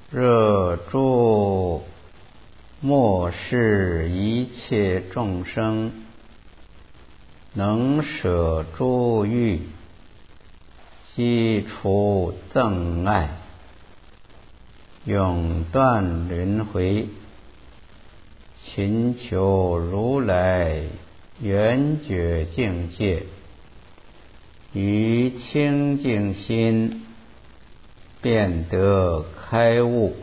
热诸末世一切众生，能舍诸欲，悉除憎爱，永断轮回，勤求如来圆觉境界，于清净心便得开悟。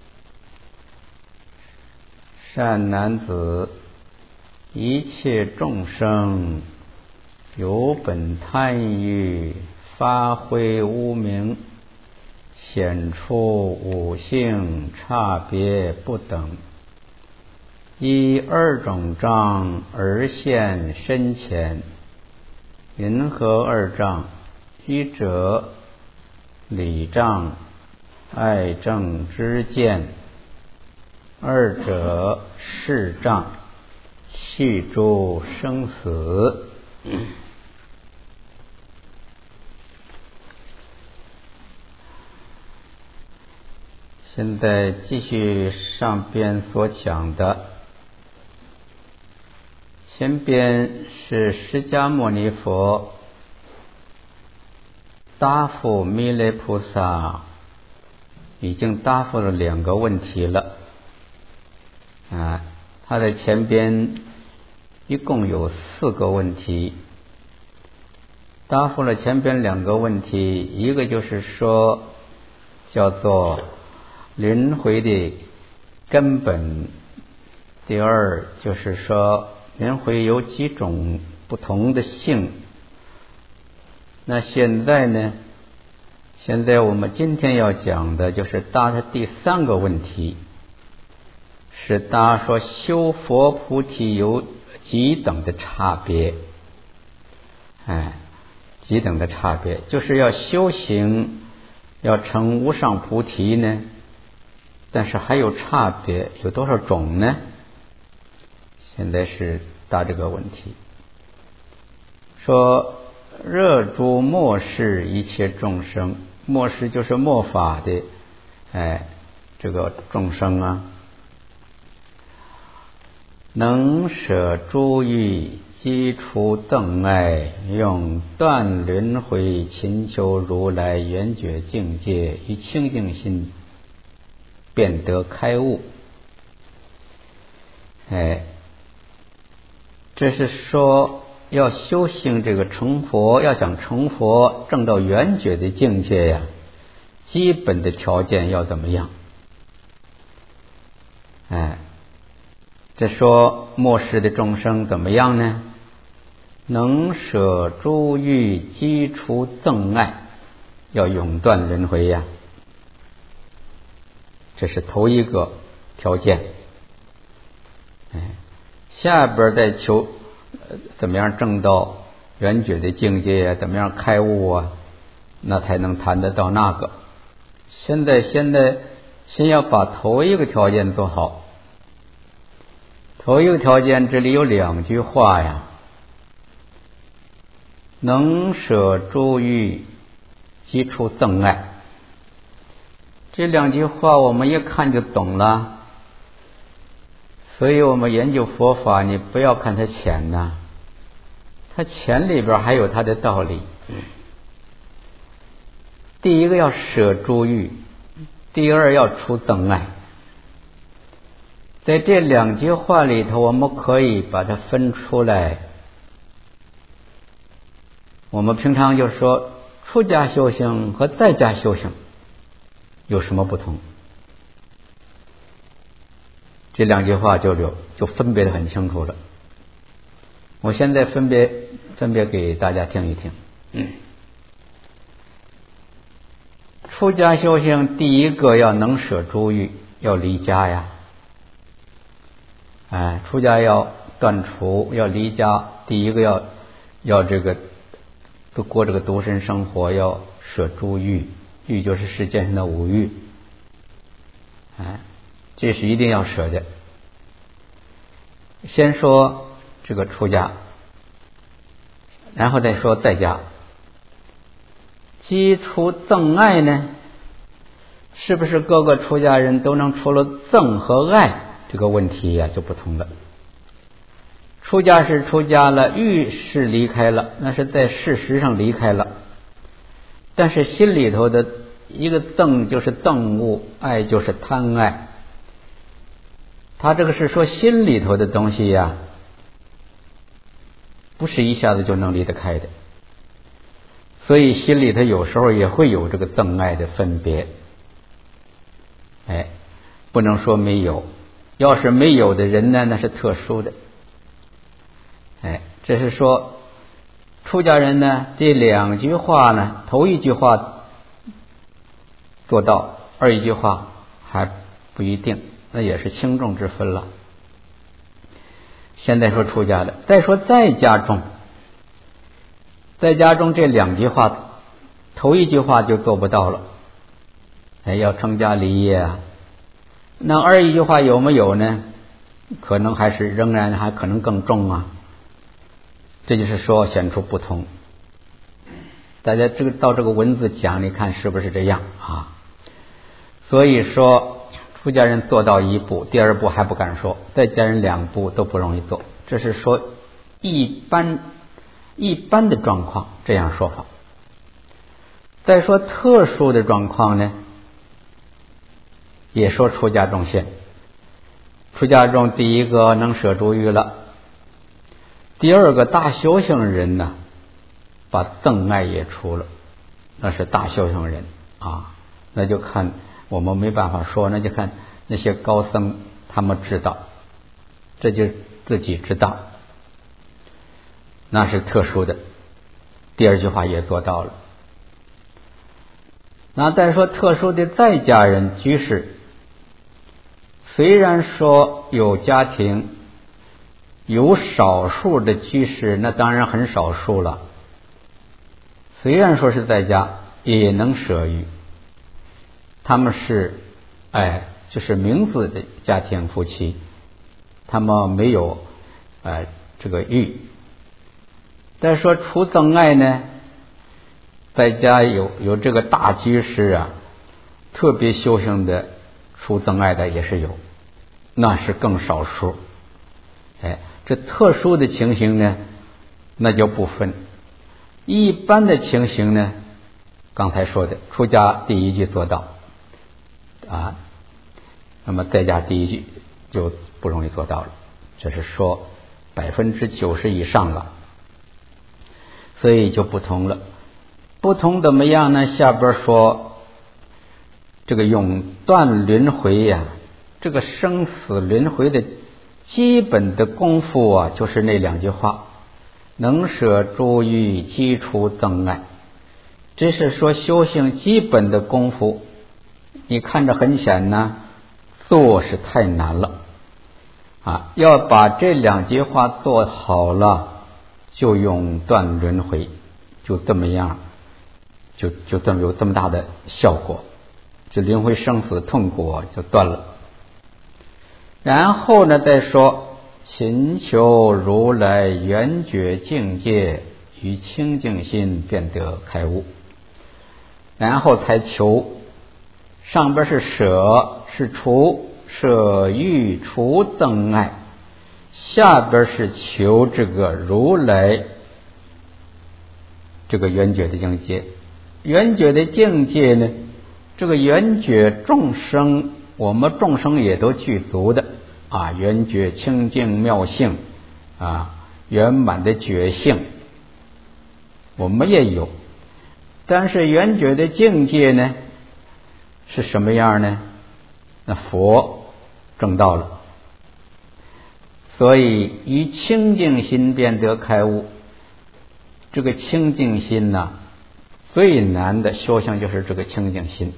善男子，一切众生有本贪欲，发挥无明，显出五性差别不等，依二种障而现深浅。云何二障？一者理障，爱憎之见；二者事障，系诸生死。现在继续上边所讲的，前边是释迦牟尼佛答复弥勒菩萨，已经答复了2个问题了。他的前边一共有4个问题，答复了前边2个问题，一个就是说叫做轮回的根本，第二就是说轮回有几种不同的性。那现在呢，我们今天要讲的就是答他第3个问题，是答说修佛菩提有几等的差别。几等的差别，就是要修行要成无上菩提呢，但是还有差别，有多少种呢？现在是答这个问题。说热诸末世一切众生，末世就是末法的这个众生啊，能舍诸欲，悉除憎爱，用断轮回，勤求如来圆觉境界，以清净心便得开悟。这是说要修行这个成佛，要想成佛证到圆觉的境界呀，基本的条件要怎么样？这说末世的众生怎么样呢？能舍诸欲，悉除憎爱，要永断轮回呀，这是头一个条件。下边再求怎么样证到圆觉的境界啊，怎么样开悟啊，那才能谈得到那个。现在先要把头一个条件做好。头一个条件这里有2句话呀，能舍诸欲，悉除憎爱，这2句话我们一看就懂了。所以我们研究佛法，你不要看它浅呐，它浅里边还有它的道理。第一个要舍诸欲，第二要除憎爱。在这2句话里头，我们可以把它分出来。我们平常就说出家修行和在家修行有什么不同？这2句话就分别得很清楚了。我现在分别给大家听一听。出家修行第一个要能舍诸欲，要离家呀。出家要断除，要离家，第一个要这个过这个独身生活，要舍诸欲，欲就是世间上的5欲。这是一定要舍的。先说这个出家，然后再说在家。悉除憎爱呢， 是不是各个出家人都能除了憎和爱这个问题呀，就不同了。出家是出家了，欲是离开了，那是在事实上离开了，但是心里头的一个憎就是憎恶，爱就是贪爱，他这个是说心里头的东西呀，不是一下子就能离得开的，所以心里头有时候也会有这个憎爱的分别。不能说没有，要是没有的人呢，那是特殊的。这是说出家人呢，这2句话呢，头1句话做到，2句话还不一定，那也是轻重之分了。现在说出家的，再说在家中，在家中这2句话，头1句话就做不到了，要成家立业啊。那2句话有没有呢？可能还是仍然还可能更重啊。这就是说显出不同。大家到这个文字讲，你看是不是这样啊？所以说出家人做到1步，第2步还不敢说，在家人2步都不容易做。这是说一般的状况这样说法。再说特殊的状况呢，也说出家众现。出家众第1个能舍诸欲了，第2个大修行人呢，把憎爱也除了，那是大修行人啊。那就看我们没办法说，那就看那些高僧他们知道，这就自己知道，那是特殊的。第2句话也做到了。那再说特殊的在家人居士，虽然说有家庭，有少数的居士，那当然很少数了。虽然说是在家，也能舍欲。他们是就是名字的家庭夫妻，他们没有这个欲。但是说除憎爱呢，在家有这个大居士啊，特别修行的除憎爱的也是有，那是更少数。这特殊的情形呢，那就不分。一般的情形呢，刚才说的出家第1句做到啊，那么在家第1句就不容易做到了，这是说90%以上了，所以就不同了。不同怎么样呢？下边说这个永断轮回呀，这个生死轮回的基本的功夫啊，就是那2句话，能舍诸欲，积除憎爱。这是说修行基本的功夫，你看着很显呢，做是太难了啊！要把这2句话做好了，就永断轮回，就这么样，就这么有这么大的效果，这轮回生死痛苦就断了。然后呢，再说勤求如来圆觉境界，与清净心便得开悟。然后才求，上边是舍，是除，舍欲除憎爱，下边是求这个如来这个圆觉的境界。圆觉的境界呢，这个圆觉众生，我们众生也都具足的啊，圆觉清净妙性啊，圆满的觉性我们也有。但是圆觉的境界呢是什么样呢？那佛证到了，所以于清净心便得开悟。这个清净心呢，最难的修行就是这个清净心。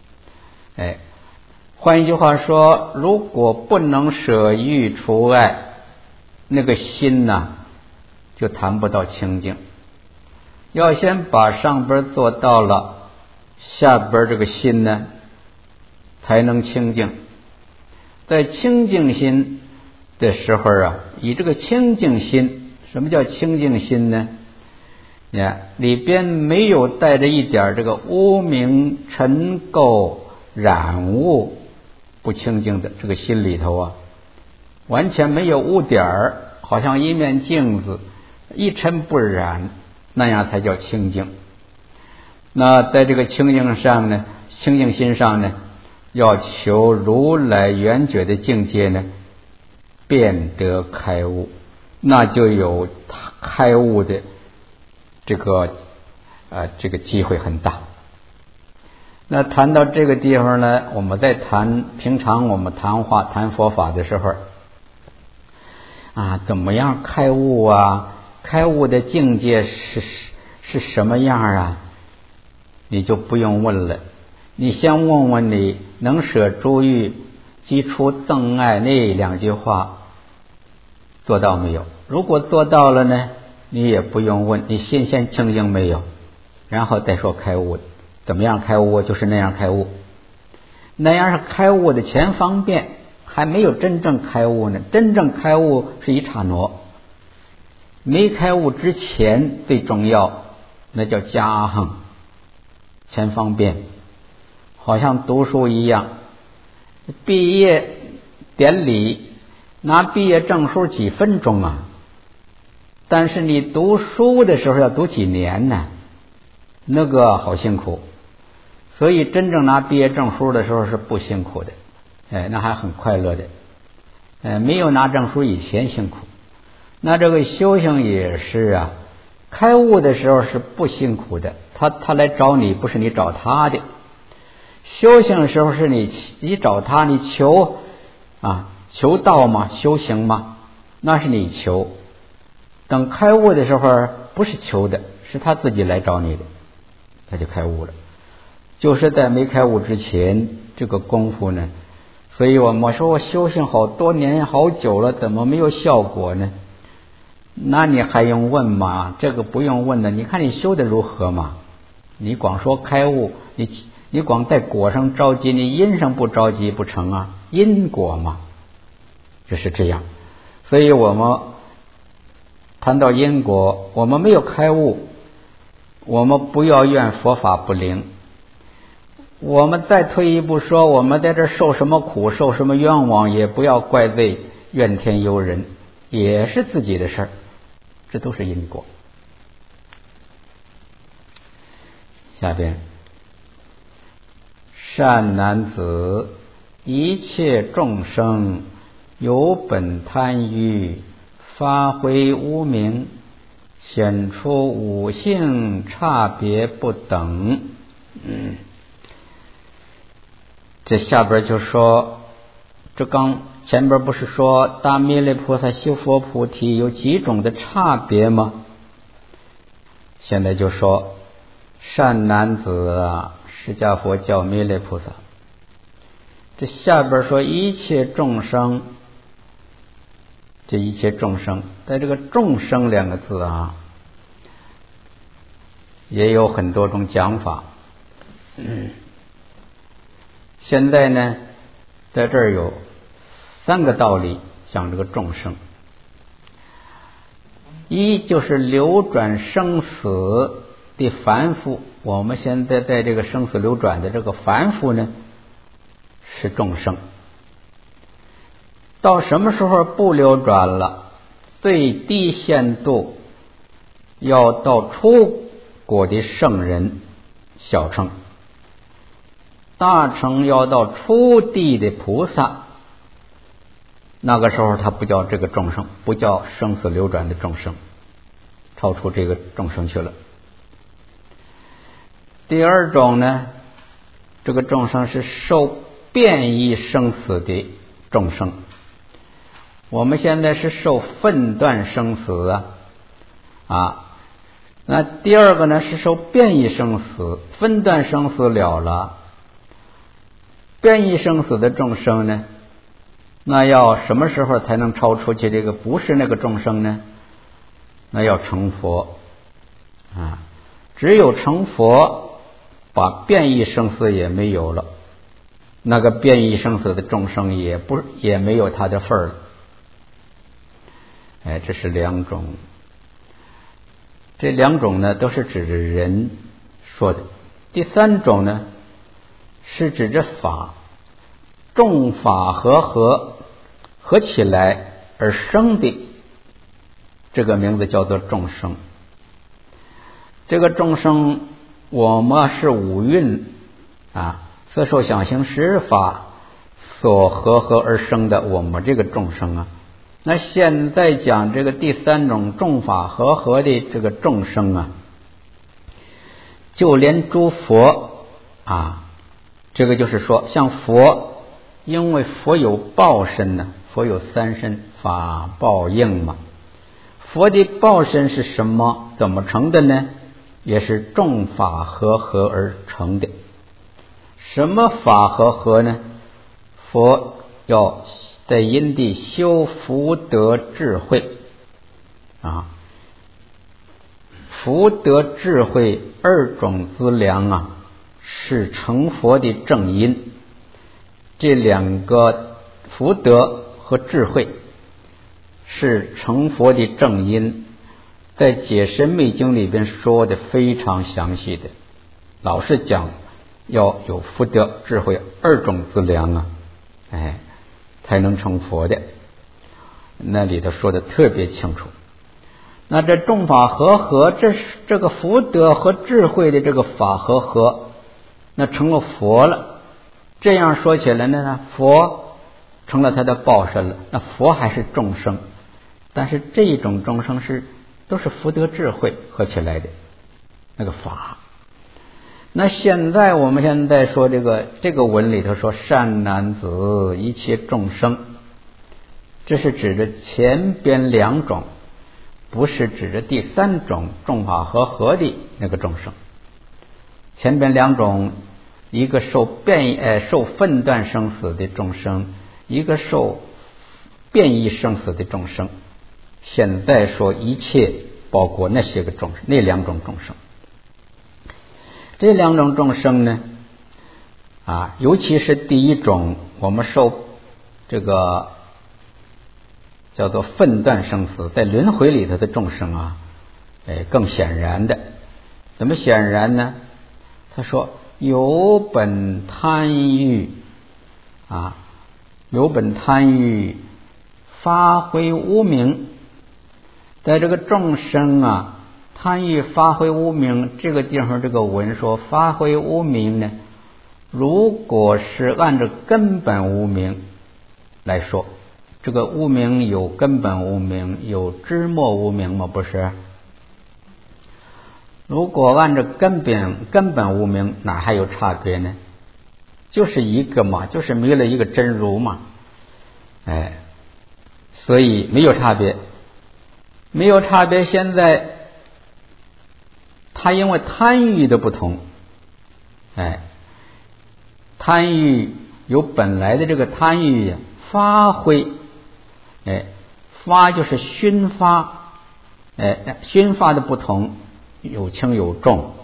换一句话说，如果不能舍欲除爱，那个心呢就谈不到清净。要先把上边做到了，下边这个心呢才能清净。在清净心的时候啊，以这个清净心，什么叫清净心呢？里边没有带着一点这个无明尘垢染污不清净的这个心里头啊，完全没有污点儿，好像一面镜子，一尘不染，那样才叫清净。那在这个清净上呢，清净心上呢，要求如来圆觉的境界呢，便得开悟，那就有开悟的这个机会很大。那谈到这个地方呢，我们在平常我们谈佛法的时候怎么样开悟啊？开悟的境界是什么样啊？你就不用问了，你先问问你能舍诸欲即除憎爱那2句话做到没有？如果做到了呢，你也不用问你心先清净没有，然后再说开悟。怎么样开悟？就是那样开悟，那样是开悟的前方便，还没有真正开悟呢。真正开悟是一刹那，没开悟之前最重要，那叫加行前方便。好像读书一样，毕业典礼拿毕业证书几分钟啊，但是你读书的时候要读几年呢？那个好辛苦。所以真正拿毕业证书的时候是不辛苦的，那还很快乐的，没有拿证书以前辛苦。那这个修行也是啊，开悟的时候是不辛苦的，他来找你，不是你找他的。修行的时候是你找他，你求道嘛，修行嘛，那是你求。等开悟的时候不是求的，是他自己来找你的，他就开悟了。就是在没开悟之前这个功夫呢，所以我说我修行好多年好久了，怎么没有效果呢？那你还用问吗？这个不用问的，你看你修的如何嘛？你光说开悟，你光在果上着急，你因上不着急不成啊？因果嘛，就是这样。所以我们谈到因果，我们没有开悟，我们不要怨佛法不灵。我们再退一步说，我们在这受什么苦，受什么冤枉，也不要怪罪怨天尤人，也是自己的事儿，这都是因果。下边，善男子，一切众生有本贪欲，发挥无明，显出五性差别不等。这下边就说，这刚前边不是说大弥勒菩萨修佛菩提有几种的差别吗？现在就说善男子啊，释迦佛叫弥勒菩萨。这下边说一切众生，这一切众生，在这个众生2个字啊，也有很多种讲法。现在呢，在这儿有3个道理讲这个众生。一就是流转生死的凡夫，我们现在在这个生死流转的这个凡夫呢，是众生。到什么时候不流转了？最低限度要到出果的圣人小乘，大乘要到初地的菩萨，那个时候他不叫这个众生，不叫生死流转的众生，超出这个众生去了。第2种呢，这个众生是受变异生死的众生。我们现在是受分段生死那第2个呢是受变异生死，分段生死了。变异生死的众生呢，那要什么时候才能超出去这个不是那个众生呢？那要成佛只有成佛，把变异生死也没有了，那个变异生死的众生也没有他的份儿了。这是2种。这2种呢都是指人说的。第3种呢是指着法，众法合起来而生的，这个名字叫做众生。这个众生，我们是五蕴色受想行识法所合而生的我们这个众生啊。那现在讲这个第三种众法合的这个众生啊，就连诸佛这个就是说，像佛，因为佛有报身呢，佛有三身，法报应嘛。佛的报身是什么？怎么成的呢？也是众法合而成的。什么法合呢？佛要在因地修福德智慧福德智慧二种资粮是成佛的正因。这两个福德和智慧是成佛的正因，在解深密经里边说的非常详细的，老是讲要有福德智慧二种资粮才能成佛的，那里头说的特别清楚。那这众法合，这个福德和智慧的这个法合，那成了佛了。这样说起来呢，佛成了他的报身了，那佛还是众生，但是这种众生都是福德智慧合起来的那个法。那我们现在说这个文里头说善男子一切众生，这是指着前边两种，不是指着第三种众法合的那个众生。前边两种，一个受分段生死的众生，一个受变异生死的众生。现在说一切包括那些个众生，那两种众生。这两种众生呢尤其是第一种，我们受这个叫做分段生死，在轮回里头的众生更显然的。怎么显然呢？他说有本贪欲发挥无明。在这个众生贪欲发挥无明，这个地方这个文说发挥无明呢，如果是按照根本无明来说，这个无明有根本无明，有枝末无明吗？不是。如果按照根本无明，哪还有差别呢？就是一个嘛，就是没了一个真如嘛。所以没有差别。现在他因为贪欲的不同，贪欲有本来的这个贪欲发挥，发就是熏发，熏发的不同，有轻有重。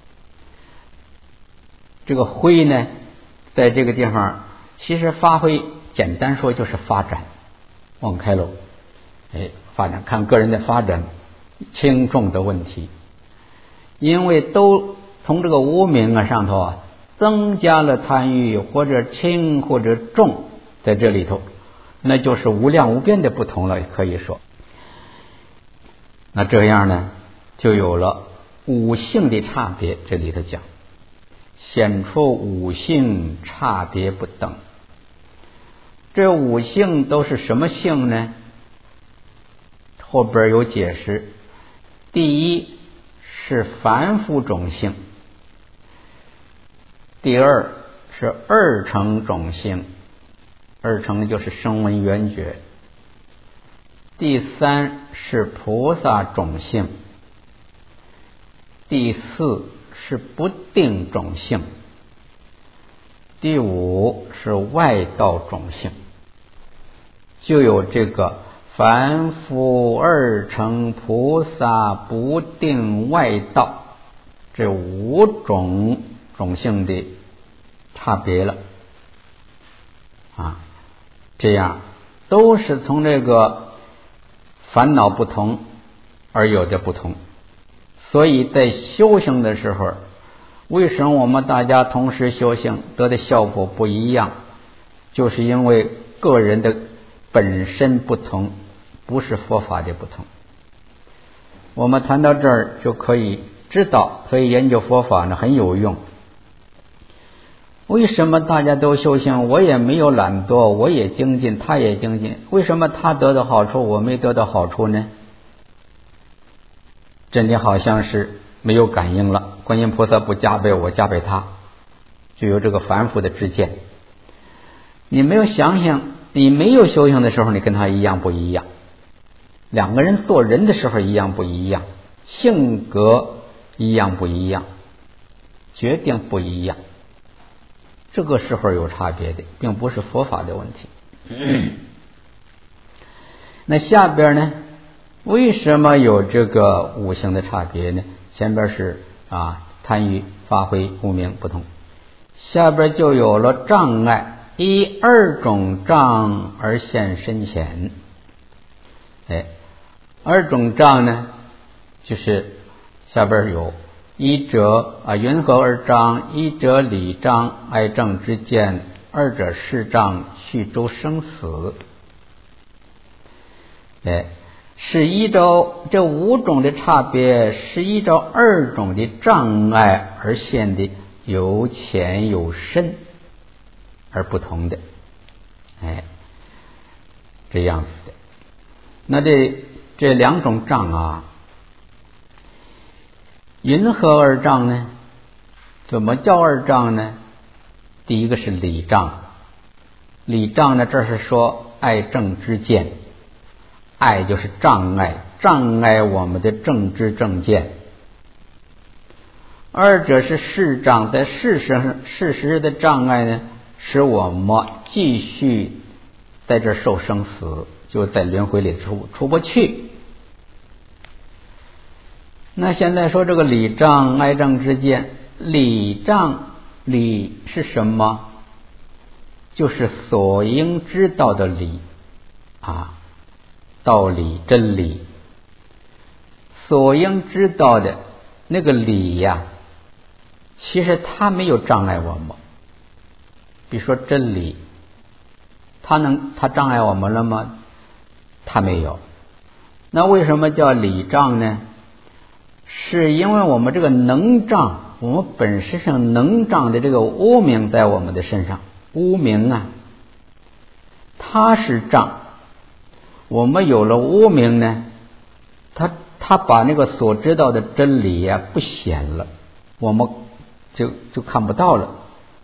这个灰呢，在这个地方其实发挥简单说就是发展，往开喽，发展看个人的发展轻重的问题。因为都从这个无明上头增加了贪欲，或者轻或者重，在这里头那就是无量无边的不同了，可以说。那这样呢，就有了五性的差别。这里头讲显出五性差别不等。这五性都是什么性呢？后边有解释。第一是凡夫种性，第二是二乘种性，二乘就是声闻缘觉，第三是菩萨种性，第四是不定种性，第五是外道种性。就有这个凡夫、二乘、菩萨、不定、外道这五种种性的差别了这样都是从这个烦恼不同而有的不同。所以在修行的时候， 为什么我们大家同时修行得的效果不一样？就是因为个人的本身不同，不是佛法的不同。我们谈到这儿就可以知道，所以研究佛法呢很有用。为什么大家都修行，我也没有懒惰，我也精进，他也精进，为什么他得到好处我没得到好处呢？这里好像是没有感应了，观音菩萨不加倍我加倍他，就有这个凡夫的知见。你没有想想，你没有修行的时候你跟他一样不一样，两个人做人的时候一样不一样，性格一样不一样，决定不一样，这个时候有差别的，并不是佛法的问题。那下边呢，为什么有这个五行的差别呢？前边是贪欲、发挥、无明不同，下边就有了障碍，以二种障而现身前。二种障呢，就是下边有一者云何二障？一者理障，爱憎之见；二者事障，续诸生死。是依照这五种的差别，是依照二种的障碍而现的有浅有深而不同的，这样子的。那这两种障云何二障呢？怎么叫二障呢？第一个是理障，理障呢，这是说爱憎之见，爱就是障碍，障碍我们的正知正见。二者是事障，在事实的障碍呢，使我们继续在这受生死，就在轮回里出不去。那现在说这个理障，爱憎之见，理障，理是什么？就是所应知道的理道理、真理，所应知道的那个理其实它没有障碍我们。比如说真理，它障碍我们了吗？它没有。那为什么叫理障呢？是因为我们这个能障，我们本身上能障的这个无明在我们的身上，无明它是障。我们有了无明呢，他把那个所知道的真理不显了，我们就看不到了。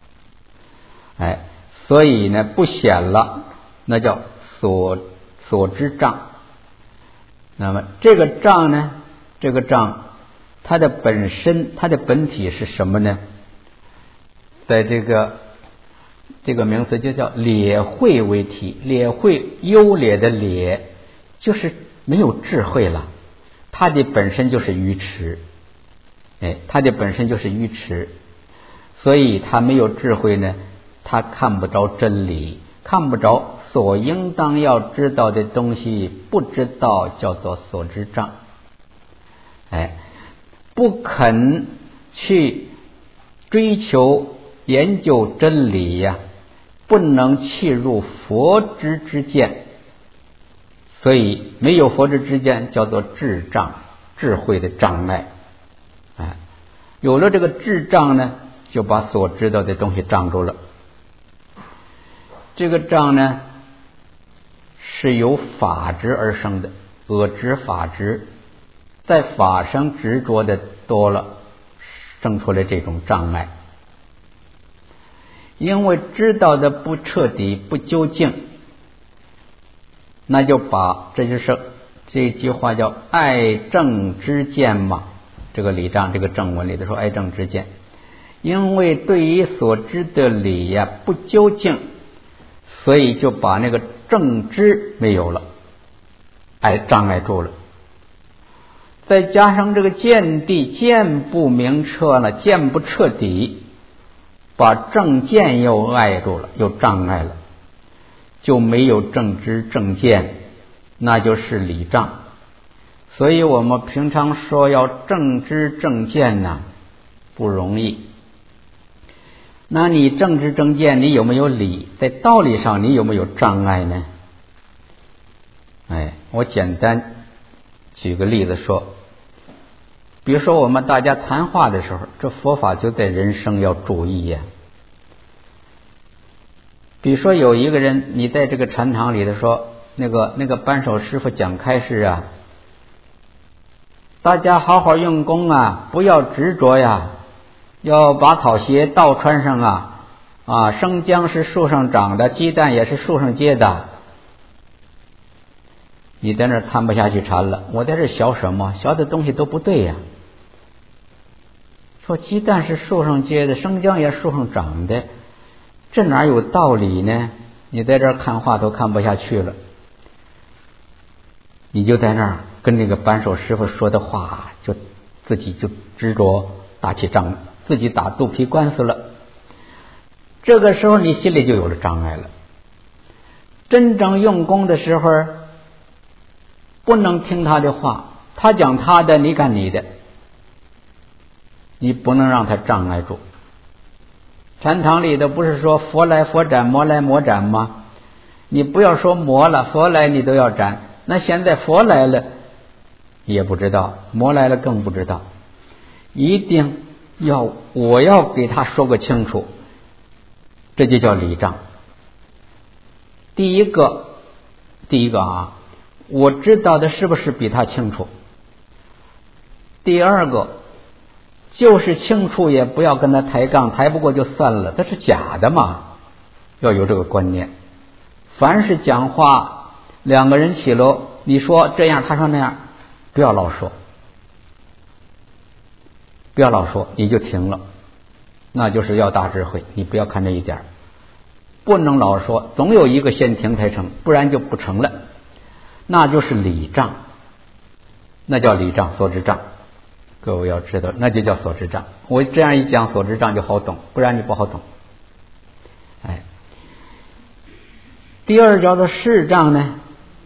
所以呢不显了，那叫所知障。那么这个障呢，这个障它的本身，它的本体是什么呢？在这个名词就叫劣慧为体，劣慧优劣的劣，就是没有智慧了，它的本身就是愚痴，它的本身就是愚痴，所以它没有智慧呢，它看不着真理，看不着所应当要知道的东西，不知道叫做所知障。不肯去追求研究真理不能契入佛知之见，所以没有佛知之见叫做智障，智慧的障碍。有了这个智障呢，就把所知道的东西障住了。这个障呢，是由法执而生的，我执法执，在法上执着的多了，生出来这种障碍。因为知道的不彻底不究竟，那就把这就是这句话叫爱憎之见嘛。这个理障这个正文里头说爱憎之见，因为对于所知的理不究竟，所以就把那个正知没有了，障碍住了。再加上这个见地见不明彻了，见不彻底，把正见又碍住了，又障碍了，就没有正知正见，那就是理障。所以我们平常说要正知正见不容易， 那你正知正见，你有没有理？在道理上你有没有障碍呢？我简单举个例子说，比如说我们大家谈话的时候，这佛法就在人生要注意呀。比如说有一个人，你在这个禅堂里的说，那个扳手师傅讲开示啊，大家好好用功啊，不要执着呀，要把草鞋倒穿上啊，生姜是树上长的，鸡蛋也是树上结的。你在那参不下去禅了，我在这学什么？学的东西都不对呀。说鸡蛋是树上结的，生姜也是树上长的，这哪有道理呢？你在这儿看话都看不下去了，你就在那儿跟那个扳手师傅说的话，就自己就执着打起仗，自己打肚皮官司了。这个时候你心里就有了障碍了。真正用功的时候，不能听他的话，他讲他的，你干你的，你不能让他障碍住。禅堂里的不是说佛来佛斩，魔来魔斩吗？你不要说魔了，佛来你都要斩，那现在佛来了也不知道，魔来了更不知道。一定我要给他说个清楚，这就叫礼障。第一个我知道的是不是比他清楚？第二个，就是清楚也不要跟他抬杠，抬不过就算了，这是假的嘛，要有这个观念。凡是讲话，两个人起楼，你说这样，他说那样，不要老说，你就停了，那就是要大智慧。你不要看这一点，不能老说，总有一个先停才成，不然就不成了，那就是礼障，那叫礼障，所知障。各位要知道，那就叫所知障。我这样一讲，所知障就好懂，不然你不好懂。第二叫做事障呢，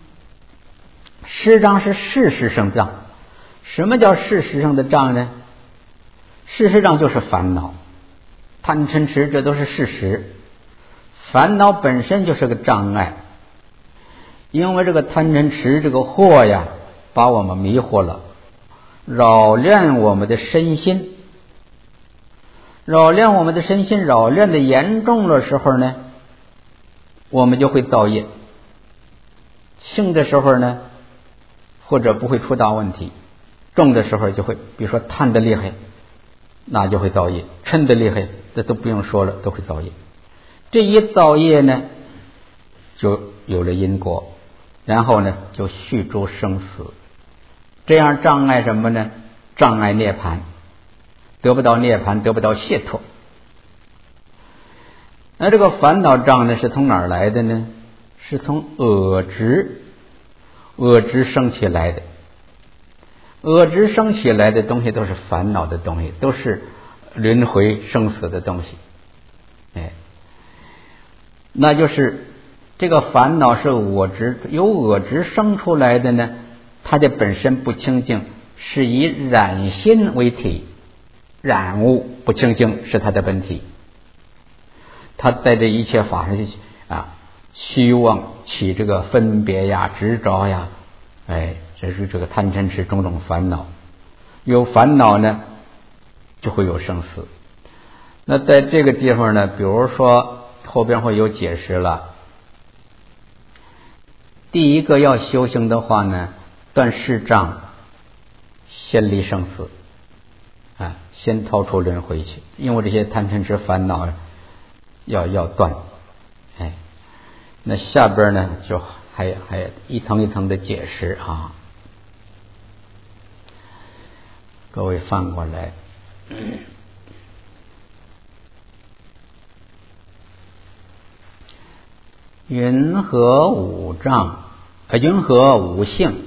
事障是事实上障。什么叫事实上的障呢？事实障就是烦恼，贪嗔痴，这都是事实。烦恼本身就是个障碍，因为这个贪嗔痴这个祸呀，把我们迷惑了，扰乱我们的身心，扰乱的严重的时候呢，我们就会造业。轻的时候呢，或者不会出大问题，重的时候就会，比如说贪的厉害，那就会造业；嗔的厉害，这都不用说了，都会造业。这一造业呢，就有了因果，然后呢，就续诸生死。这样障碍什么呢？障碍涅槃，得不到涅槃，得不到解脱。那这个烦恼障呢，是从哪儿来的呢？是从恶执生起来的。恶执生起来的东西都是烦恼的东西，都是轮回生死的东西。那就是这个烦恼是由恶执生出来的呢，它的本身不清净，是以染心为体，染物不清净是它的本体。它在这一切法上虚妄起这个分别呀、执着呀，这是这个贪嗔痴种种烦恼。有烦恼呢，就会有生死。那在这个地方呢，比如说后边会有解释了。第一个要修行的话呢，断世障，先离生死，先逃出轮回去，因为这些贪嗔痴烦恼要断。那下边呢就还一层一层的解释啊。各位翻过来，云何五障？云何五性？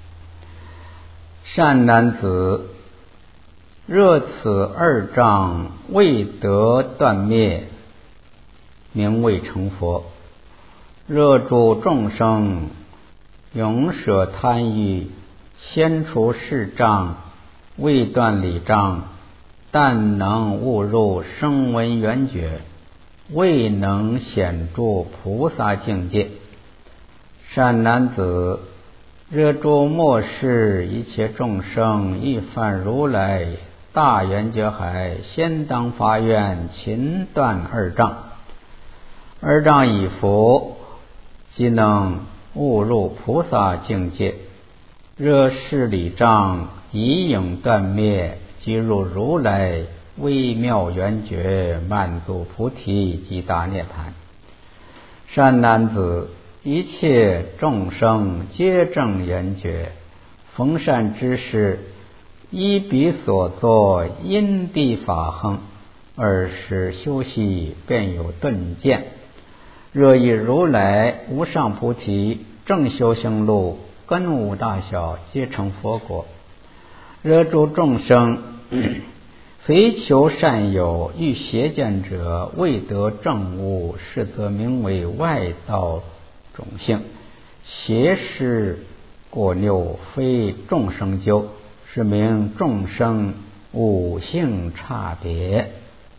善男子，若此二障未得断灭，名未成佛。若诸众生永舍贪欲，先除世障，未断理障， 但能悟入声闻缘觉，未能显著菩萨境界。善男子，若诸末世一切众生亦犯如来大圆觉海，先当发愿勤断二障。二障已伏，即能悟入菩萨境界。若是理障已影断灭，即入如来微妙圆觉，满足菩提及大涅盘。善男子，一切众生皆证圆觉，逢善之事，依彼所作因地法行，而时修习，便有顿见。若以如来无上菩提正修行路，根无大小，皆成佛国。若诸众生非求善友，欲邪见者，未得正悟，是则名为外道种性。邪事过拗，非众生究，是名众生五性差别。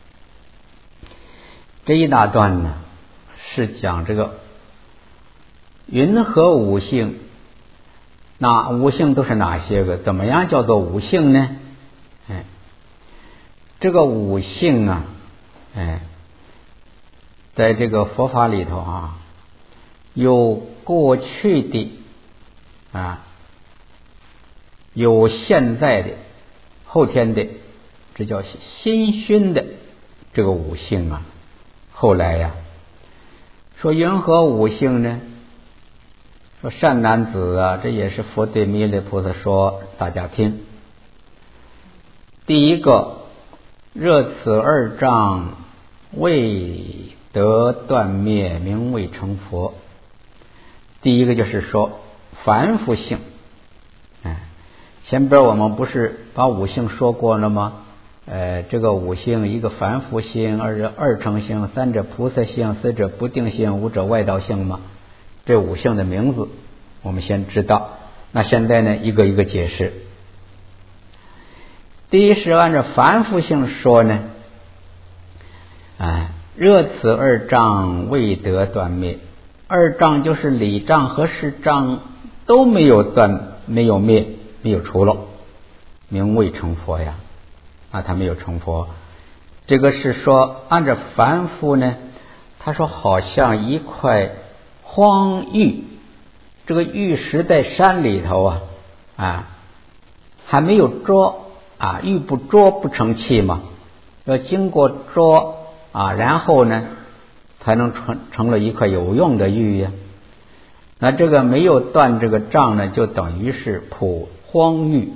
这一大段呢，是讲这个云何五性，那五性都是哪些个？怎么样叫做五性呢？这个五性啊，在这个佛法里头啊，有过去的啊，有现在的，后天的，这叫新熏的这个五性啊。后来呀，说云何五性呢？说善男子啊，这也是佛对弥勒菩萨说，大家听。第一个，若此二障未得断灭，名未成佛。第一个就是说凡夫性。前边我们不是把五性说过了吗？这个五性，一个凡夫性，二乘性，三者菩萨性，四者不定性，五者外道性吗？这五性的名字我们先知道。那现在呢，一个一个解释。第一是按照凡夫性说呢，若此二障未得断灭，二障就是理障和事障都没有断，没有灭，没有除漏，名未成佛呀。他没有成佛。这个是说按照凡夫呢，他说好像一块荒玉，这个玉石在山里头还没有捉玉不捉不成器嘛，要经过捉然后呢才能成了一块有用的玉呀。那这个没有断这个障呢，就等于是普荒玉。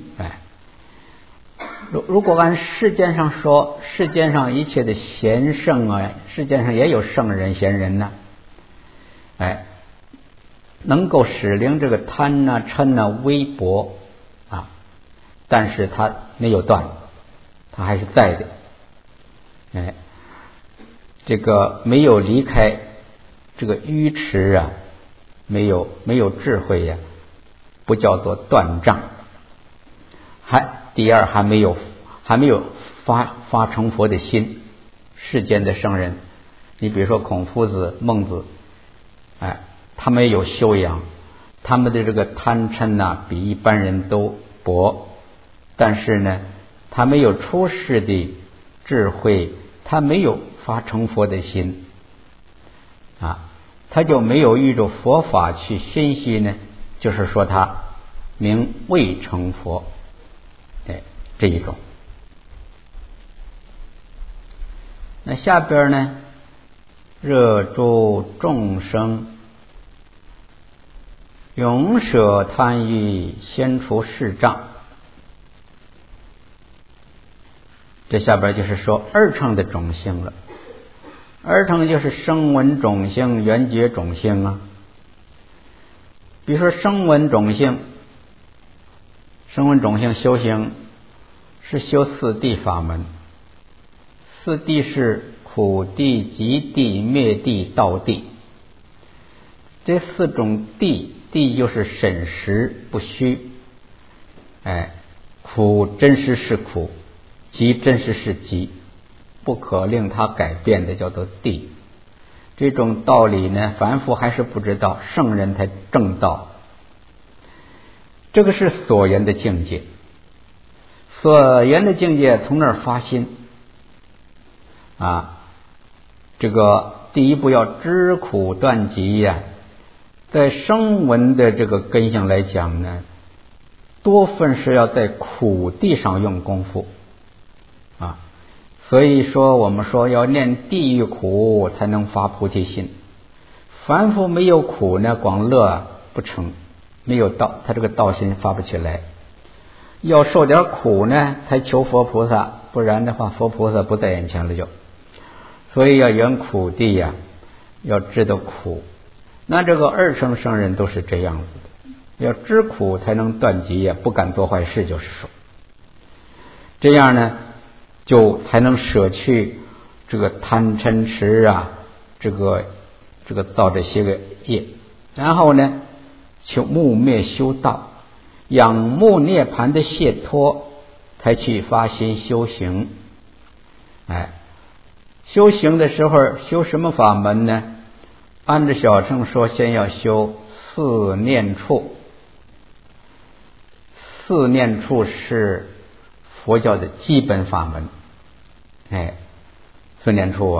如果按世间上说，世间上一切的贤圣世间上也有圣人贤人呢，能够使令这个贪嗔微薄但是他没有断，他还是在的。这个没有离开这个愚痴没有智慧不叫做断障。第二还没有发成佛的心。世间的圣人，你比如说孔夫子、孟子，他们有修养，他们的这个贪嗔比一般人都薄，但是呢，他没有出世的智慧，他没有发成佛的心他就没有遇着佛法去熏习呢，就是说他名未成佛。这一种。那下边呢，若诸众生永舍贪欲，先除世障。这下边就是说二乘的种性了。二乘就是声闻种性、缘觉种性比如说声闻种性，修行是修四谛法门。四谛是苦谛、集谛、灭谛、道谛。这四种谛，谛就是审实不虚，苦真实是苦， 即真实是即，不可令它改变的叫做谛。这种道理呢，凡夫还是不知道，圣人才正道。这个是所言的境界，所言的境界从那儿发心啊。这个第一步要知苦断集呀，在声闻的这个根性来讲呢，多分是要在苦地上用功夫啊。所以说我们说要念地狱苦才能发菩提心，凡夫没有苦呢，光乐不成，没有道，他这个道心发不起来，要受点苦呢才求佛菩萨，不然的话佛菩萨不在眼前了就。所以要圆苦地呀，要知道苦。那这个二乘圣人都是这样子的，要知苦才能断集呀，不敢做坏事，就是说这样呢就才能舍去这个贪嗔痴啊，这个造这些个业，然后呢求慕灭修道，仰慕涅槃的解脱，才去发心修行。修行的时候修什么法门呢？按照小乘说，先要修四念处。四念处是佛教的基本法门。四念处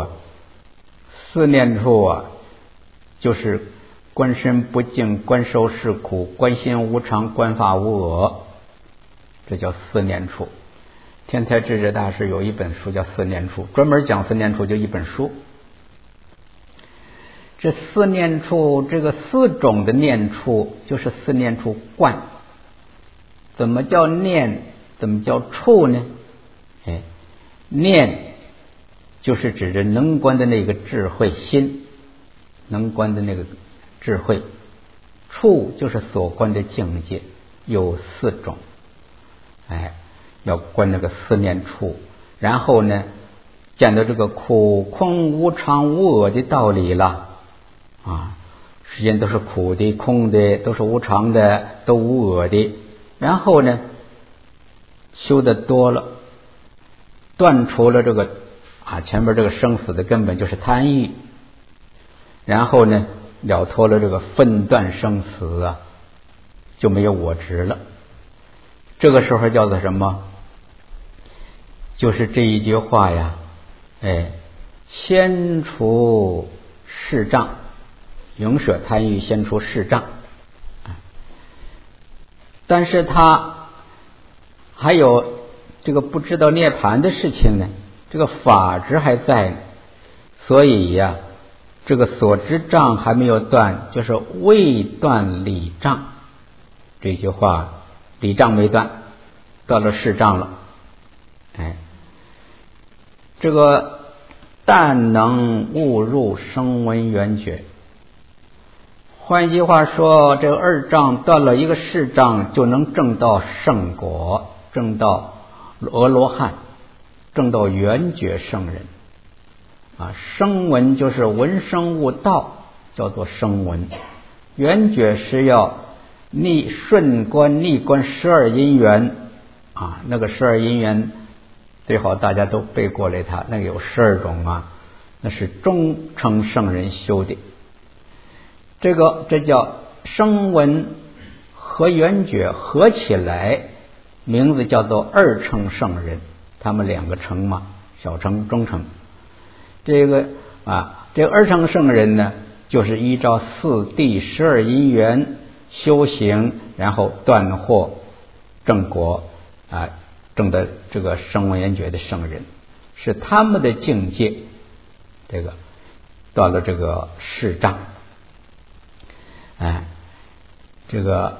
啊，就是观身不净，观受是苦，观心无常，观法无我，这叫四念处。天台智者大师有一本书叫《四念处》，专门讲四念处，就一本书。这四念处，这个四种的念处，就是四念处观。怎么叫念？怎么叫处呢？念就是指着能观的那个智慧心，能观的那个智慧。处就是所观的境界，有四种。要观那个四念处，然后呢见到这个苦空无常无我的道理了啊，世间都是苦的，空的，都是无常的，都无我的。然后呢修得多了，断除了这个前面这个生死的根本就是贪欲，然后呢了脱了这个分断生死啊，就没有我执了。这个时候叫做什么？就是这一句话呀，先除世障，永舍贪欲，先除世障。但是他还有这个不知道涅槃的事情呢，这个法执还在呢，所以呀，这个所知障还没有断，就是未断理障。这句话理障没断，到了世障了。这个但能悟入声闻缘觉。换句话说，这个二障断了一个世障，就能证到圣果，证到阿罗汉，证到缘觉圣人。声闻就是闻声悟道，叫做声闻。缘觉是要顺观逆观12因缘那个12因缘最好大家都背过来，它那个有12种那是中乘圣人修的。这叫声闻和缘觉合起来，名字叫做二乘圣人。他们两个乘嘛，小乘中乘。这个二乘圣人呢，就是依照四谛12因缘修行，然后断惑正果证的这个声闻缘觉的圣人，是他们的境界，这个断了这个世障。这个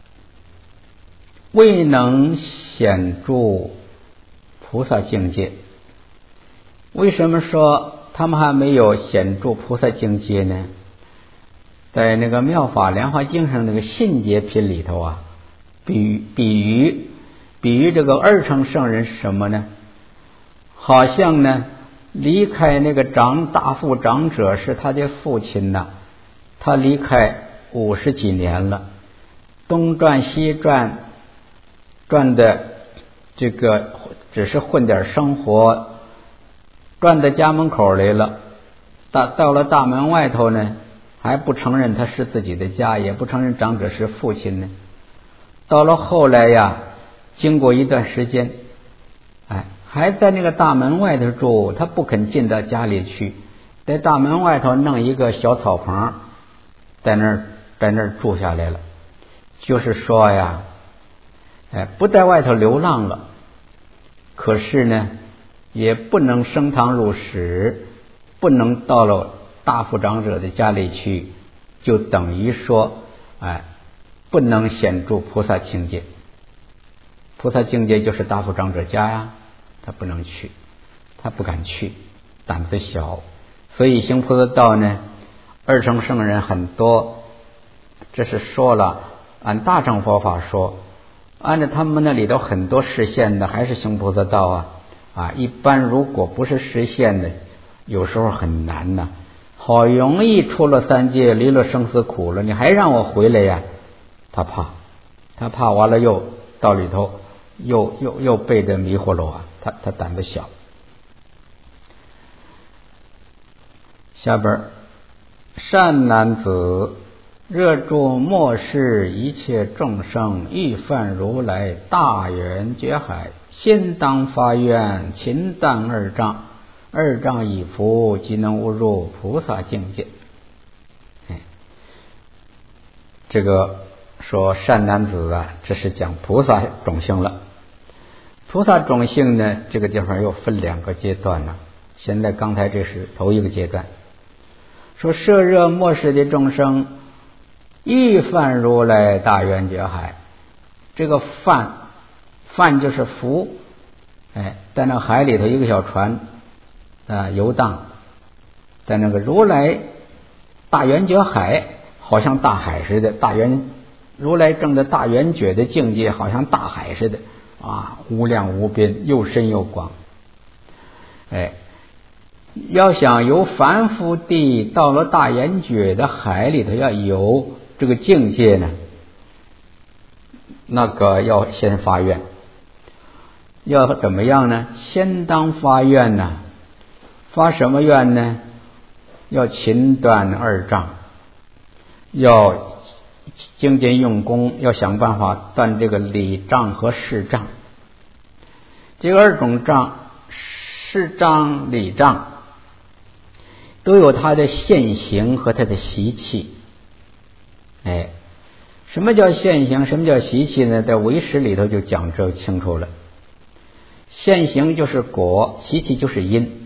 未能显著菩萨境界。为什么说他们还没有显著菩萨境界呢？在那个妙法莲华经上那个信解品里头比喻这个二乘圣人是什么呢？好像呢离开那个大父长者是他的父亲他离开50几年了，东转西转，转的这个只是混点生活，转到家门口来了，到了大门外头呢，还不承认他是自己的家，也不承认长者是父亲呢。到了后来呀，经过一段时间，还在那个大门外头住，他不肯进到家里去，在大门外头弄一个小草棚，在那儿住下来了。就是说呀，不在外头流浪了，可是呢，也不能升堂入室，不能到了大富长者的家里去，就等于说，不能显著菩萨境界。菩萨境界就是大富长者家呀，他不能去，他不敢去，胆子小。所以行菩萨道呢，二乘圣人很多，这是说了，按大乘佛法说，按照他们那里头很多实现的还是行菩萨道啊。一般如果不是实现的，有时候很难呢。好容易出了三界，离了生死苦了，你还让我回来呀？他怕完了又到里头又被这迷惑了啊，他胆子小。下边，善男子，热助末世一切众生，欲犯如来大圆觉海，先当发愿，勤断二障，二障已伏，即能悟入菩萨境界。这个说善男子啊，这是讲菩萨种性了。菩萨种性呢，这个地方又分两个阶段了。现在刚才这是头一个阶段，说摄热末世的众生，欲犯如来大圆觉海。这个泛就是浮，在那海里头一个小船游荡，在那个如来大圆觉海，好像大海似的，如来证的大圆觉的境界好像大海似的无量无边，又深又广。要想由凡夫地到了大圆觉的海里头，要有这个境界呢，那个要先发愿。要怎么样呢？先当发愿呢。发什么愿呢？要勤断二障，要精进用功，要想办法断这个理障和事障。这个二种障，事障、理障，都有它的现行和它的习气。什么叫现行，什么叫习气呢？在唯识里头就讲这清楚了。现行就是果，习气就是因。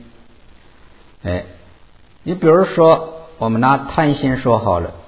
你比如说我们拿贪心说好了，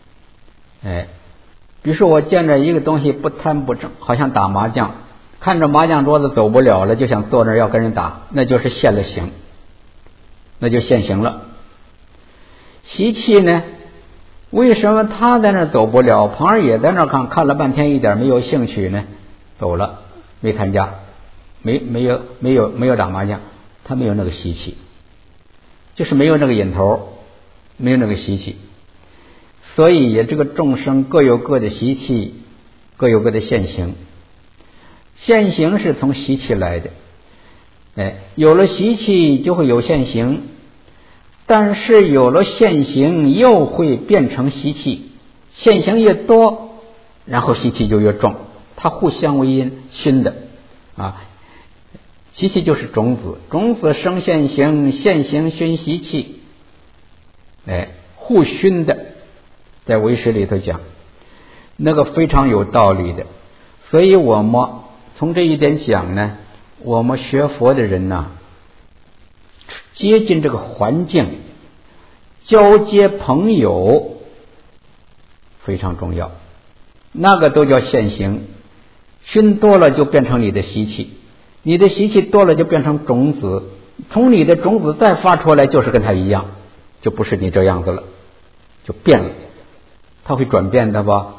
比如说我见着一个东西不贪不正，好像打麻将，看着麻将桌子走不了了，就想坐那儿要跟人打，那就是现了行，那就现行了。习气呢，为什么他在那儿走不了，旁人也在那儿看了半天，一点没有兴趣呢？走了，没参加，没有打麻将，他没有那个习气，就是没有那个瘾头，没有那个习气。所以这个众生各有各的习气，各有各的现行。现行是从习气来的，有了习气就会有现行，但是有了现行又会变成习气，现行越多，然后习气就越重，它互相为因，熏的习气就是种子，种子生现行，现行熏习气，互熏的，在唯识里头讲，那个非常有道理的。所以我们从这一点讲呢，我们学佛的人呢，接近这个环境，交接朋友非常重要，那个都叫现行，熏多了就变成你的习气，你的习气多了就变成种子，从你的种子再发出来就是跟它一样，就不是你这样子了，就变了，它会转变的吧？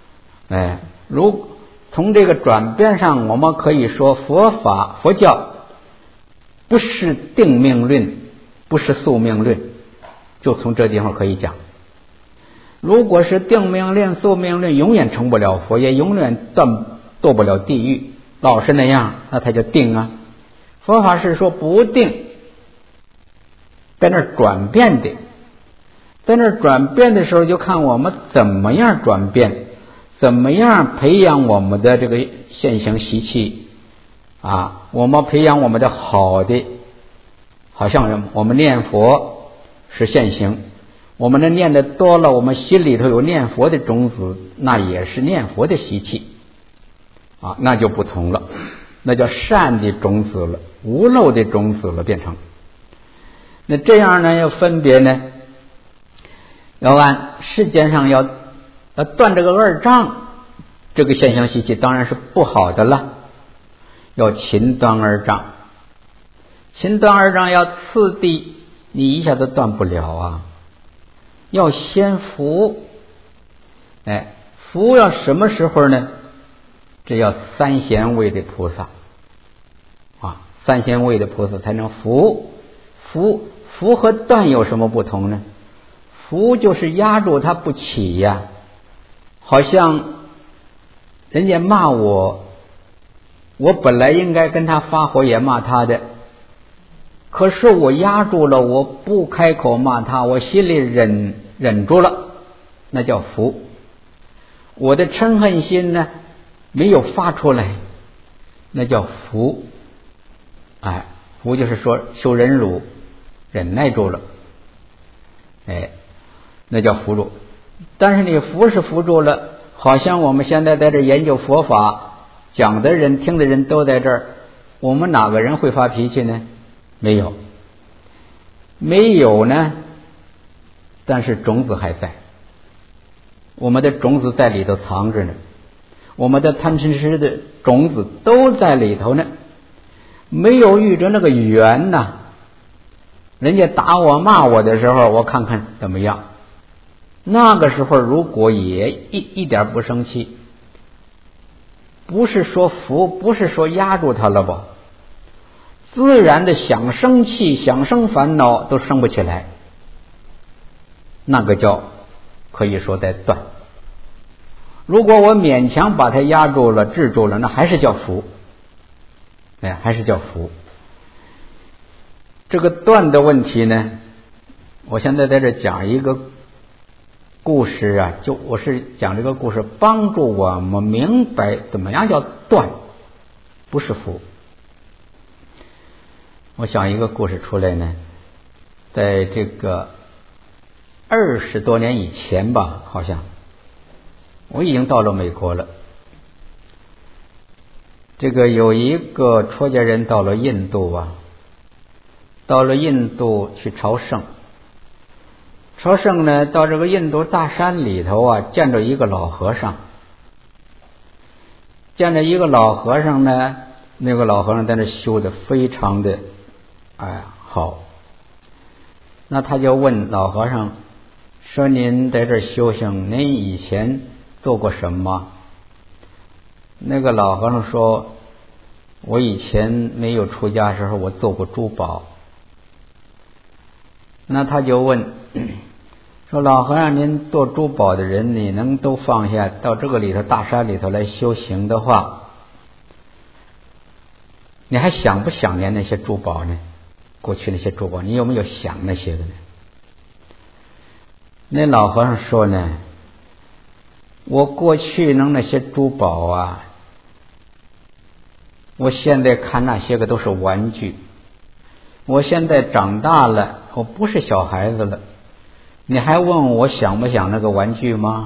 从这个转变上，我们可以说佛教不是定命论，不是宿命论，就从这地方可以讲。如果是定命论、宿命论，永远成不了佛，也永远堕不了地狱。老是那样，那它叫定啊， 佛法是说不定，在那转变的，在那转变的时候，就看我们怎么样转变，怎么样培养我们的这个现行习气啊，我们培养我们的好的，好像我们念佛是现行，我们的念的多了，我们心里头有念佛的种子，那也是念佛的习气啊，那就不同了，那叫善的种子了，无漏的种子了，变成。那这样呢，要分别呢，要按世间上要断这个二障，这个现象习气当然是不好的了，要勤断二障。勤断二障要次第，你一下子断不了啊，要先伏。伏要什么时候呢？这要三贤位的菩萨啊，三贤位的菩萨才能伏。伏和断有什么不同呢？伏就是压住他不起呀，好像人家骂我，我本来应该跟他发火也骂他的，可是我压住了，我不开口骂他，我心里忍住了，那叫伏。我的嗔恨心呢没有发出来，那叫伏。伏就是说修忍辱，忍耐住了，那叫伏住。但是你伏是伏住了，好像我们现在在这研究佛法，讲的人听的人都在这儿，我们哪个人会发脾气呢？没有呢，但是种子还在，我们的种子在里头藏着呢，我们的贪嗔痴的种子都在里头呢，没有遇着那个缘呐。人家打我骂我的时候，我看看怎么样，那个时候如果也一点不生气，不是说服，不是说压住他了吧，自然的想生气想生烦恼都生不起来，那个叫可以说在断。如果我勉强把它压住了制住了，那还是叫服，还是叫服。这个断的问题呢，我现在在这讲一个故事啊，我是讲这个故事帮助我们明白怎么样叫断，不是服。我想一个故事出来呢，在这个20多年以前吧，好像我已经到了美国了。这个有一个出家人到了印度啊，到了印度去朝圣。朝圣呢，到这个印度大山里头啊，见着一个老和尚。见着一个老和尚呢，那个老和尚在那修的非常的好。那他就问老和尚说：“您在这修行，您以前做过什么？”那个老和尚说：“我以前没有出家的时候，我做过珠宝。”那他就问说：“老和尚，您做珠宝的人，你能都放下到这个里头大山里头来修行的话，你还想不想念那些珠宝呢？过去那些珠宝，你有没有想那些的呢？”那老和尚说呢：“我过去弄那些珠宝啊，我现在看那些个都是玩具。我现在长大了，我不是小孩子了，你还问我想不想那个玩具吗？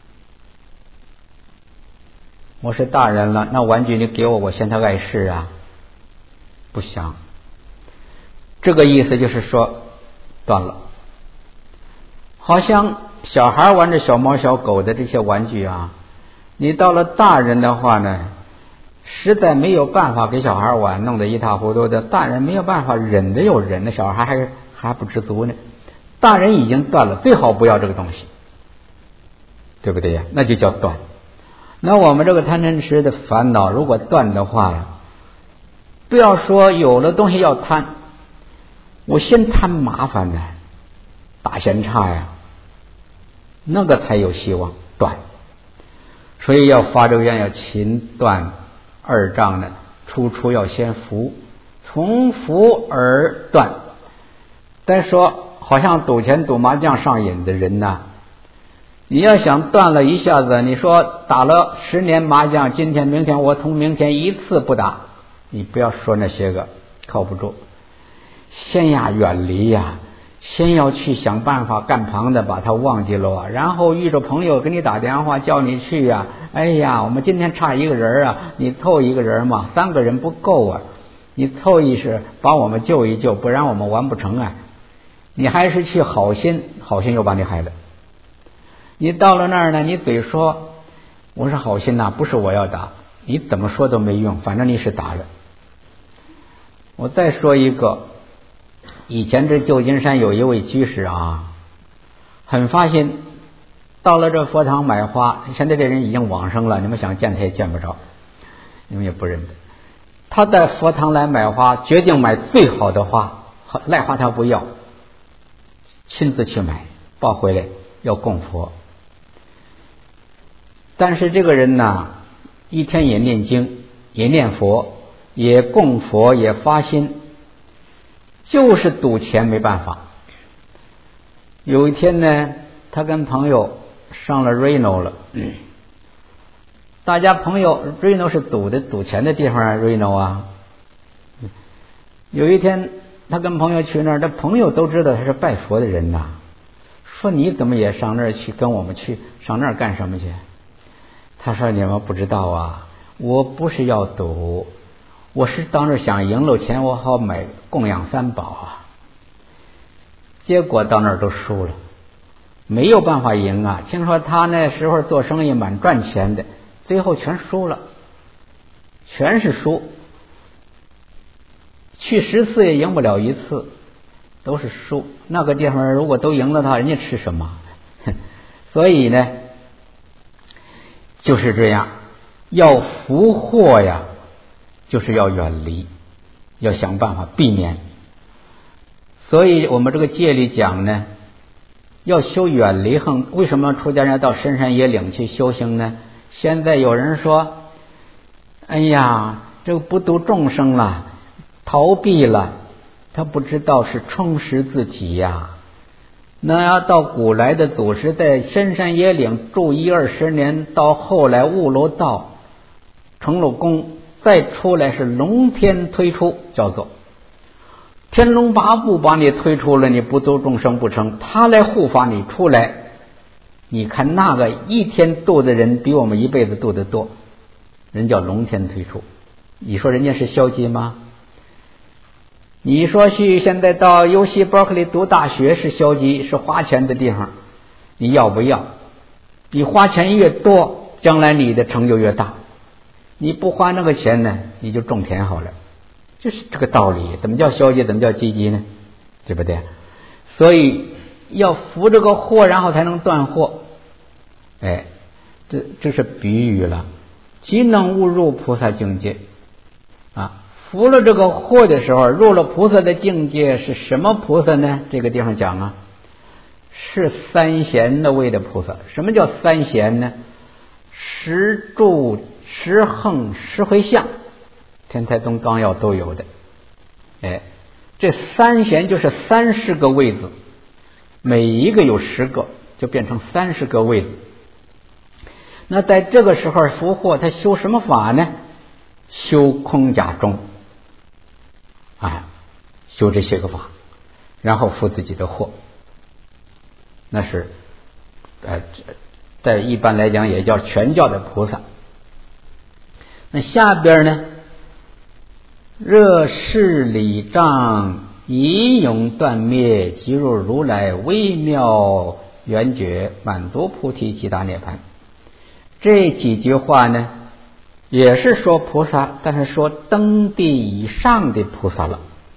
我是大人了，那玩具你给我，我嫌它碍事啊，不想。”这个意思就是说断了。好像小孩玩着小猫小狗的这些玩具啊，你到了大人的话呢，实在没有办法给小孩玩，弄得一塌糊涂的，大人没有办法，忍着又忍，那小孩还不知足呢。大人已经断了，最好不要这个东西，对不对呀？那就叫断。那我们这个贪嗔痴的烦恼如果断的话呀，不要说有了东西要贪，我先贪麻烦呢，大闲差呀，那个才有希望断。所以要发这个愿，要勤断二障呢，初要先伏， 从福而断。再说好像赌钱赌麻将上瘾的人呐，你要想断了一下子，你说打了10年麻将，今天明天我从明天一次不打，你不要说那些个靠不住。先远离呀，先要去想办法干旁的把它忘记了，然后遇着朋友给你打电话叫你去呀，哎呀我们今天差一个人啊，你凑一个人嘛，3个人不够啊，你凑一时把我们救一救，不然我们完不成啊。你还是去好心，好心又把你害了。你到了那儿呢，你嘴说我是好心呐，不是我要打，你怎么说都没用，反正你是打了。我再说一个，以前这旧金山有一位居士啊，很发心，到了这佛堂买花，现在这人已经往生了，你们想见他也见不着，你们也不认得。他在佛堂来买花，决定买最好的花，赖花他不要，亲自去买，抱回来要供佛。但是这个人呢，一天也念经，也念佛，也供佛，也发心，就是赌钱没办法。有一天呢，他跟朋友上了 Reno 了，大家朋友 Reno 是赌钱的地方啊 ，Reno 啊。有一天他跟朋友去那儿，他朋友都知道他是拜佛的人呐，说你怎么也上那儿去，跟我们去，上那儿干什么去？他说你们不知道啊，我不是要赌，我是到那儿想赢了钱，我好买供养3宝啊。结果到那儿都输了，没有办法赢啊。听说他那时候做生意蛮赚钱的，最后全输了，全是输，去10次也赢不了1次，都是输。那个地方如果都赢了他，人家吃什么？所以呢就是这样，要福祸呀，就是要远离，要想办法避免。所以我们这个戒里讲呢，要修远离横。为什么出家人要到深山野岭去修行呢？现在有人说，哎呀，这个不度众生了，逃避了，他不知道是充实自己呀。那要到古来的祖师在深山野岭住10-20年，到后来悟了道，成了功，再出来是龙天推出，叫做天龙八部把你推出了，你不度众生不成，他来护法你出来。你看那个一天度的人比我们一辈子度的多，人叫龙天推出。你说人家是消极吗？你说去现在到UC Berkeley读大学是消极，是花钱的地方，你要不要？你花钱越多，将来你的成就越大。你不花那个钱呢，你就种田好了，就是这个道理。怎么叫消极，怎么叫积极呢？对不对？所以要伏这个祸，然后才能断祸。哎，这是比喻了，即能悟入菩萨境界啊。服了这个祸的时候，入了菩萨的境界，是什么菩萨呢？这个地方讲啊，是3贤的位的菩萨。什么叫3贤呢？10住、10横、10回向，天台宗纲要都有的。哎，这3贤就是30个位子，每一个有10个，就变成30个位子。那在这个时候伏祸，他修什么法呢？修空假中。修这些个法，然后伏自己的祸，那是在一般来讲也叫全教的菩萨。那下边呢，热世礼障一永断灭，即入如来微妙圆觉，满足菩提极大涅槃。这几句话呢，也是说菩萨，但是说登地以上的菩萨了。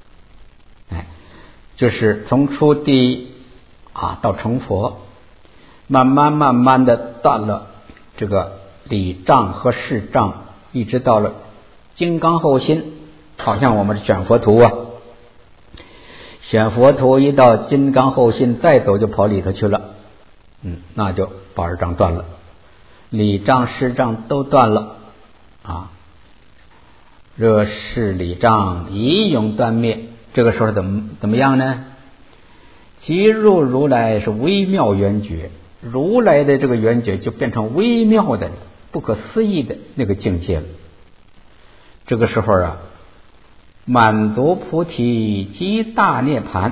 就是从初地到成佛，慢慢的断了这个礼障和事障，一直到了金刚后心。好像我们选佛图选佛图一到金刚后心，再走就跑里头去了。那就12障断了，礼障事障都断了热势理障，一永断灭。这个时候怎么样呢？即入如来是微妙圆觉，如来的这个圆觉就变成微妙的不可思议的那个境界了。这个时候啊，满足菩提即大涅槃，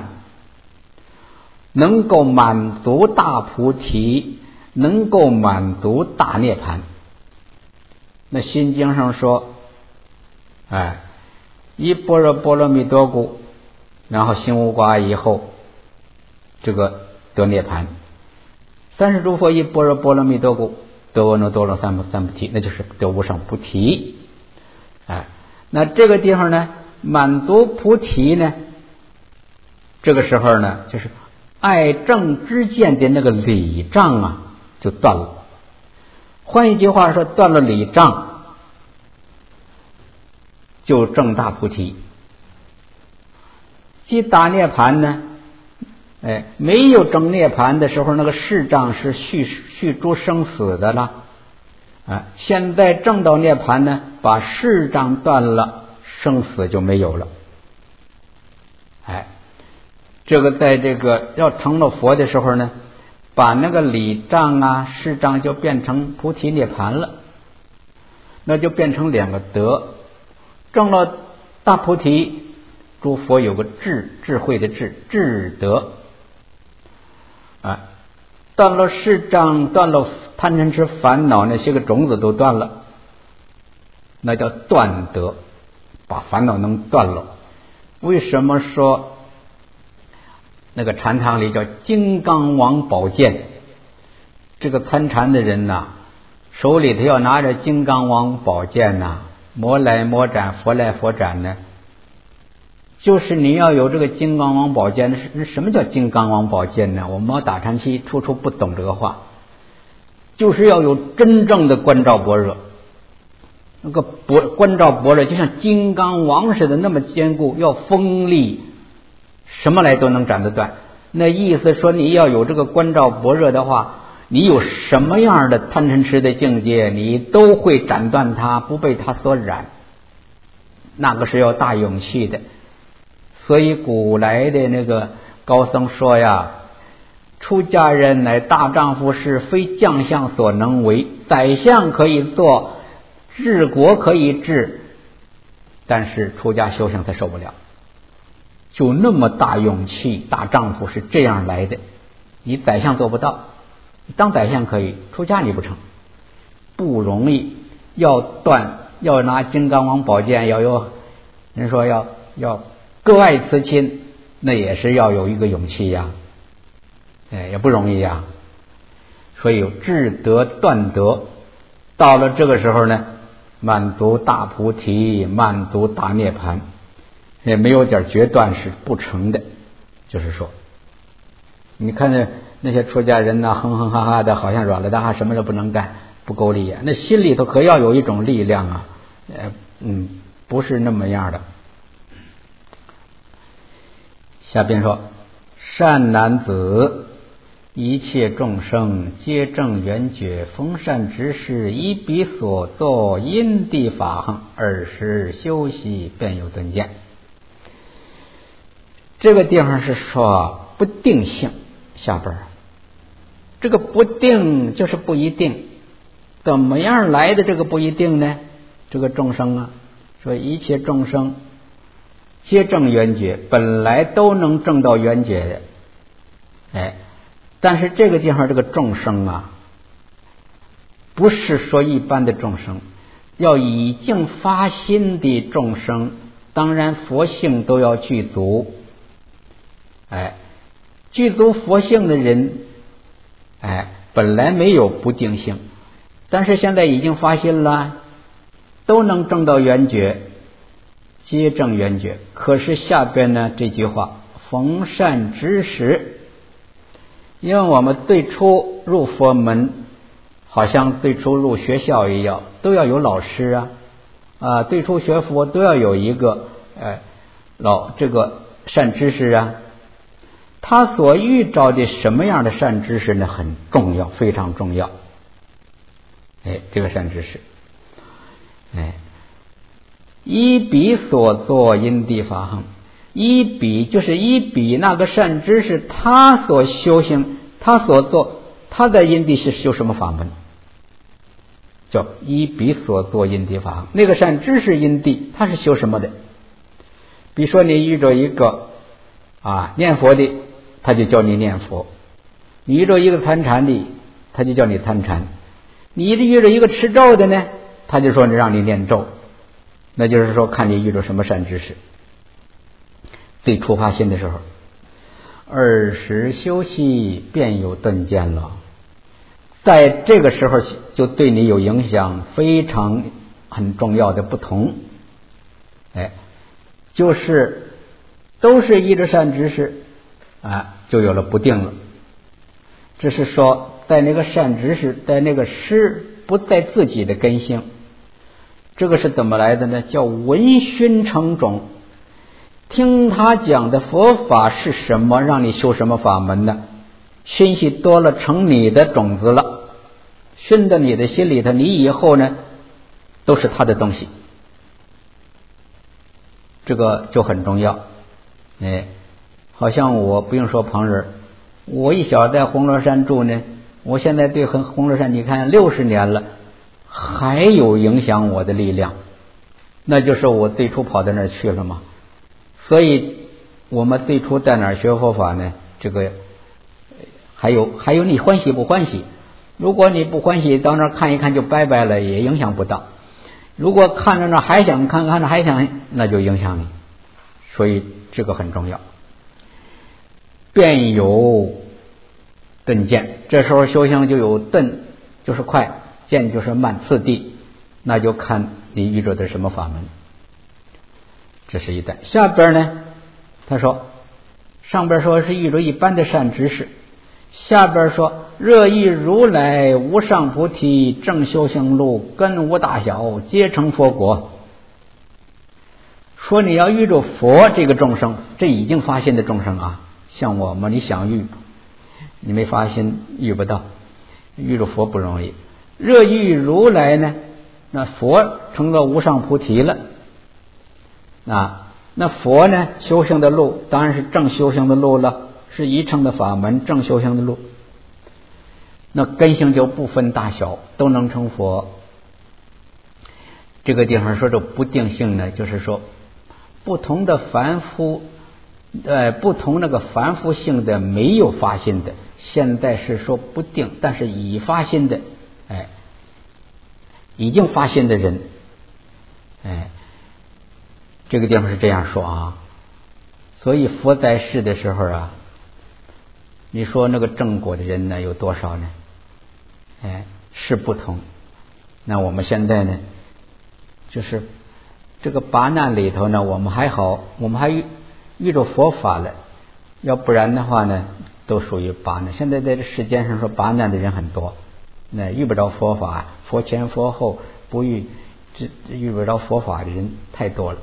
能够满足大菩提，能够满足大涅槃。那心经上说，一般若波罗蜜多故，然后心无挂碍以后，这个得涅槃。三世诸佛一般若波罗蜜多故，得阿耨多罗三菩提，那就是得无上菩提。那这个地方呢，满足菩提呢，这个时候呢，就是爱正之见的那个理障啊，就断了。换一句话说，断了理障，就证大菩提。即大涅槃呢，没有证涅槃的时候，那个世障是续诸生死的了。现在证到涅槃呢，把世障断了，生死就没有了。这个在这个要成了佛的时候呢，把那个理障啊、世障就变成菩提涅槃了，那就变成两个德。证了大菩提，诸佛有个智慧的智德。断了世障，断了贪嗔痴烦恼，那些个种子都断了，那叫断德，把烦恼能断了。为什么说那个禅堂里叫金刚王宝剑？这个参禅的人呐，手里头要拿着金刚王宝剑呐，魔来魔斩，佛来佛斩呢。就是你要有这个金刚王宝剑。什么叫金刚王宝剑呢？我们打禅期初不懂这个话，就是要有真正的观照般若。那个观照般若就像金刚王似的那么坚固，要锋利，什么来都能斩得断。那意思说，你要有这个观照般若的话，你有什么样的贪嗔痴的境界，你都会斩断它，不被它所染。那个是要大勇气的。所以古来的那个高僧说呀，出家人乃大丈夫事，非将相所能为。宰相可以做，治国可以治，但是出家修行他受不了。就那么大勇气，大丈夫是这样来的。你宰相做不到，当宰相可以，出家你不成，不容易。要拿金刚王宝剑，要有人说要割爱辞亲，那也是要有一个勇气呀，也不容易呀。所以有智德断德，到了这个时候呢，满足大菩提，满足大涅槃，也没有点决断是不成的。就是说，你看那些出家人呢，哼哼哈哈的，好像软了大哈，什么都不能干，不够力啊。那心里头可要有一种力量啊，不是那么样的。下边说，善男子，一切众生皆证圆觉，逢善之事，依彼所作因地法行，尔时修习便有顿见。这个地方是说不定性，下边这个不定就是不一定。怎么样来的这个不一定呢？这个众生啊，说一切众生皆证圆觉，本来都能证到圆觉的。但是这个地方这个众生啊，不是说一般的众生，要已经发心的众生，当然佛性都要具足。具足佛性的人，本来没有不定性，但是现在已经发心了，都能证到圆觉，皆证圆觉。可是下边呢这句话，逢善之时，因为我们最初入佛门，好像最初入学校一样，都要有老师啊，最初学佛都要有一个这个善知识啊。他所遇着的什么样的善知识呢？很重要，非常重要。这个善知识， 依彼所作因地法行。依彼就是依彼那个善知识他所修行，他所做，他在因地是修什么法门，叫依彼所作因地法行。那个善知识因地他是修什么的？比如说你遇着一个念佛的，他就教你念佛；你遇着一个参禅的，他就叫你参禅；你遇着一个持咒的呢，他就说让你念咒。那就是说看你遇着什么善知识。最初发心的时候，20修习便有顿见了，在这个时候就对你有影响，非常很重要的不同。就是都是依着善知识就有了不定了。只是说在那个善知识，在那个师不在自己的根性。这个是怎么来的呢？叫闻熏成种。听他讲的佛法是什么，让你修什么法门呢？熏习多了，成你的种子了，熏到你的心里头，你以后呢都是他的东西。这个就很重要。好像我不用说旁人，我一小在红螺山住呢，我现在对红螺山你看60年了，还有影响我的力量，那就是我最初跑到那儿去了嘛。所以我们最初在哪儿学佛法呢？这个还有你欢喜不欢喜？如果你不欢喜，到那儿看一看就拜拜了，也影响不到。如果看到那儿还想看看还想，那就影响你。所以这个很重要。便有顿见，这时候修行就有顿，就是快，见就是慢，次第，那就看你遇着的什么法门。这是一段。下边呢他说，上边说是遇着一般的善知识，下边说若遇如来无上菩提正修行路，根无大小，皆成佛国。说你要遇着佛这个众生，这已经发心的众生像我们你想遇，你没发心遇不到，遇着佛不容易。若遇如来呢，那佛成了无上菩提了。那佛呢修行的路当然是正修行的路了，是一乘的法门，正修行的路。那根性就不分大小，都能成佛。这个地方说这不定性呢，就是说不同的凡夫不同那个凡夫性的没有发心的，现在是说不定，但是已发心的已经发心的人这个地方是这样说所以佛在世的时候你说那个正果的人呢有多少呢？是不同。那我们现在呢，就是这个八难里头呢，我们还好，我们还遇着佛法了，要不然的话呢，都属于八难。现在在这世间上说八难的人很多，那遇不着佛法，佛前佛后不遇不着佛法的人太多了。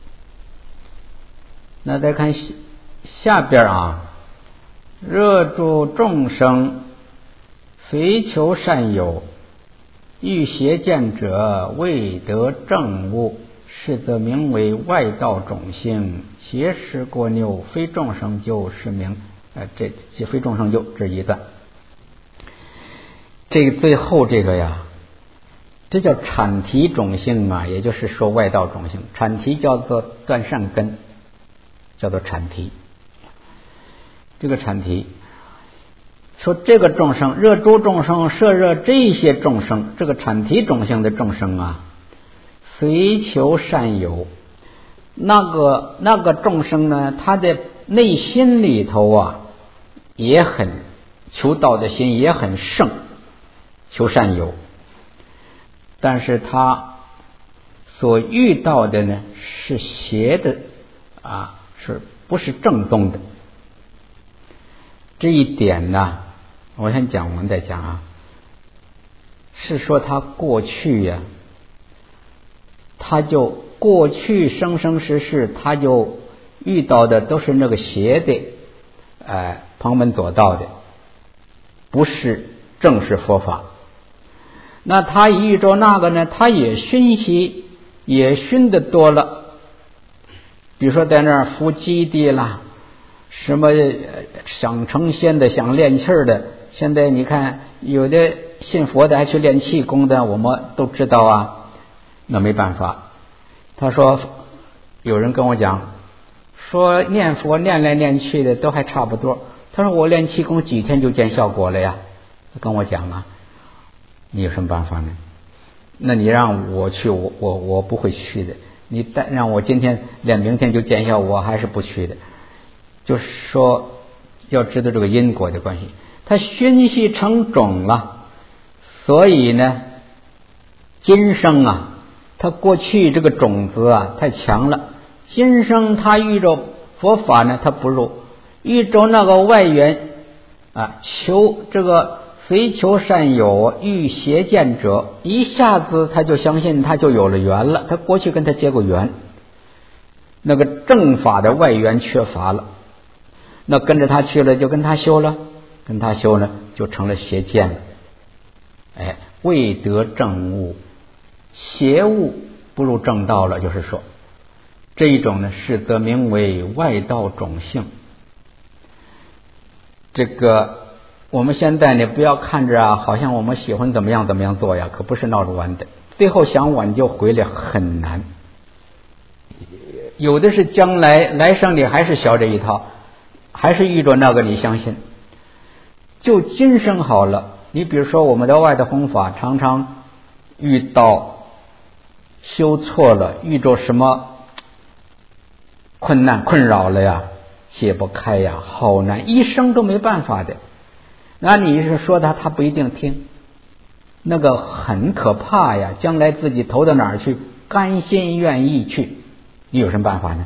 那再看下边若诸众生非求善友，欲邪见者未得正悟，是则名为外道种性，邪识过拗，非众生救，是名这非众生救这一段。这个最后这个这叫阐提种性也就是说外道种性。阐提叫做断善根，叫做阐提。这个阐提说这个众生，热诸众生摄热这些众生，这个阐提种性的众生随求善友。那个众生呢，他的内心里头也很求道的心也很盛，求善友，但是他所遇到的呢是邪的是不是正宗的？这一点呢，我先讲完再讲是说他过去他就过去生生世世他就遇到的都是那个邪的旁门左道的，不是正式佛法。那他一遇着那个呢，他也熏习也熏的多了，比如说在那儿伏基地啦，什么想成仙的，想练气儿的，现在你看有的信佛的还去练气功的，我们都知道啊。那没办法，他说有人跟我讲说念佛念来念去的都还差不多，他说我练气功几天就见效果了呀。他跟我讲啊，你有什么办法呢？那你让我去，我不会去的。你让我今天练明天就见效，我还是不去的。就是说要知道这个因果的关系，它熏习成种了，所以呢今生啊，它过去这个种子啊太强了，今生它遇着佛法呢它不入，遇着那个外缘啊，求这个随求善友遇邪见者，一下子他就相信，他就有了缘了，他过去跟他结过缘，那个正法的外缘缺乏了，那跟着他去了就跟他修了，跟他修呢就成了邪见了。未得正悟，邪悟不入正道了，就是说这一种呢是得名为外道种性。这个我们现在呢不要看着啊，好像我们喜欢怎么样怎么样做呀，可不是闹着玩的，最后想挽救回来很难。有的是将来生里还是学这一套，还是遇着那个你相信。就今生好了，你比如说我们的外的弘法，常常遇到修错了，遇着什么困难困扰了呀，解不开呀，好难，一生都没办法的。那你是说他不一定听，那个很可怕呀，将来自己投到哪儿去，甘心愿意去，你有什么办法呢？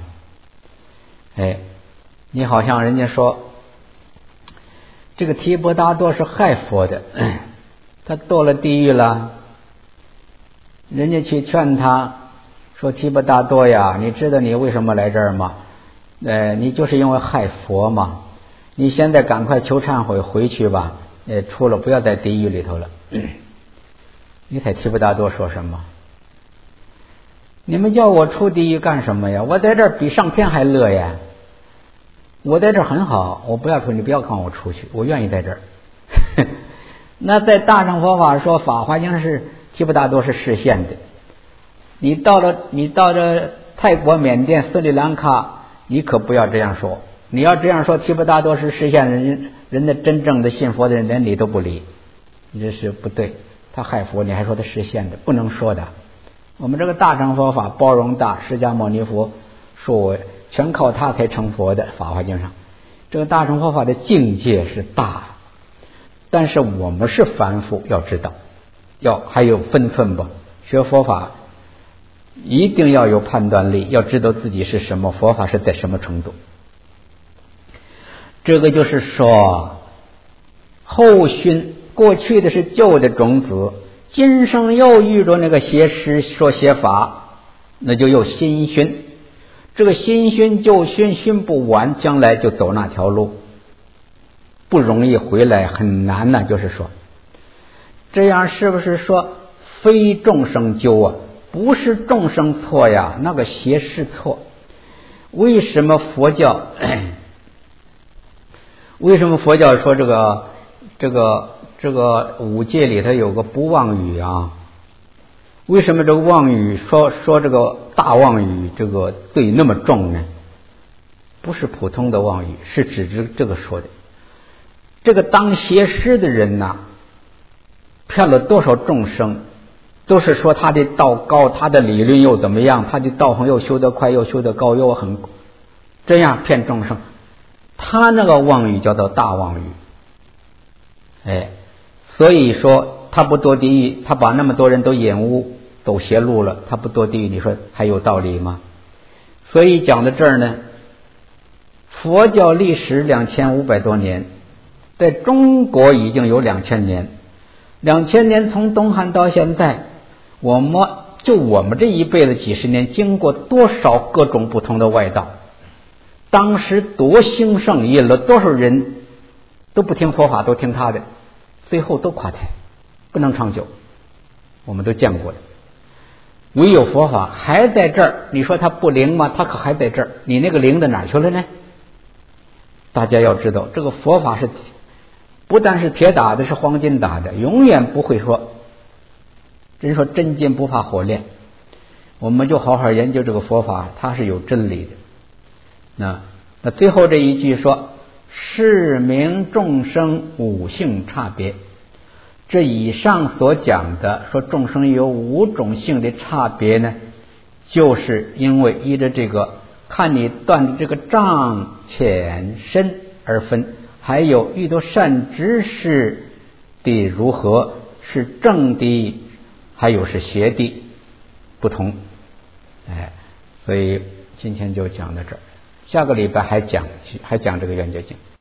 你好像人家说这个提婆达多是害佛的，他堕了地狱了，人家去劝他说提婆达多呀，你知道你为什么来这儿吗？你就是因为害佛嘛，你现在赶快求忏悔回去吧，出了不要在地狱里头了。你猜提婆达多说什么？你们叫我出地狱干什么呀？我在这儿比上天还乐呀，我在这儿很好，我不要出，你不要看我出去，我愿意在这儿。那在大乘佛法说法华经是提婆达多是示现的，你到了泰国、缅甸、斯里兰卡，你可不要这样说。你要这样说，提婆达多是实现人的真正的信佛的人连理都不理，你这是不对。他害佛，你还说他实现的，不能说的。我们这个大乘佛法包容大，释迦牟尼佛说全靠他才成佛的，法华经上这个大乘佛法的境界是大，但是我们是凡夫，要知道还有分寸吧。学佛法一定要有判断力，要知道自己是什么，佛法是在什么程度。这个就是说后熏，过去的是旧的种子，今生又遇着那个邪师说邪法，那就又新熏，这个新熏旧熏，熏不完，将来就走那条路，不容易回来，很难呢。就是说这样是不是说非众生纠啊？不是众生错呀，那个邪师错。为什么佛教说这个五戒里头有个不妄语啊？为什么这个妄语说这个大妄语这个罪那么重呢？不是普通的妄语，是指这个说的。这个当邪师的人呐，骗了多少众生，都是说他的道高，他的理论又怎么样，他的道行又修得快，又修得高，又很这样骗众生。他那个妄语叫做大妄语，所以说他不堕地狱，他把那么多人都引污走邪路了，他不堕地狱，你说还有道理吗？所以讲到这儿呢，佛教历史2500多年，在中国已经有2000年，2000年从东汉到现在，我们这一辈子几十年，经过多少各种不同的外道，当时多兴盛，引了多少人都不听佛法，都听他的，最后都垮台，不能长久，我们都见过的。 唯有佛法还在这儿，你说它不灵吗？它可还在这儿，你那个灵到哪儿去了呢？大家要知道，这个佛法是不但是铁打的，是黄金打的，永远不会说，人说真金不怕火炼，我们就好好研究这个佛法，它是有真理的。那最后这一句说，是名众生五性差别。这以上所讲的说众生有5种性的差别呢，就是因为依着这个看你断的这个障浅深而分，还有遇到善知识的如何，是正的还有是邪的不同。所以今天就讲到这儿，下个礼拜还讲这个圆觉经。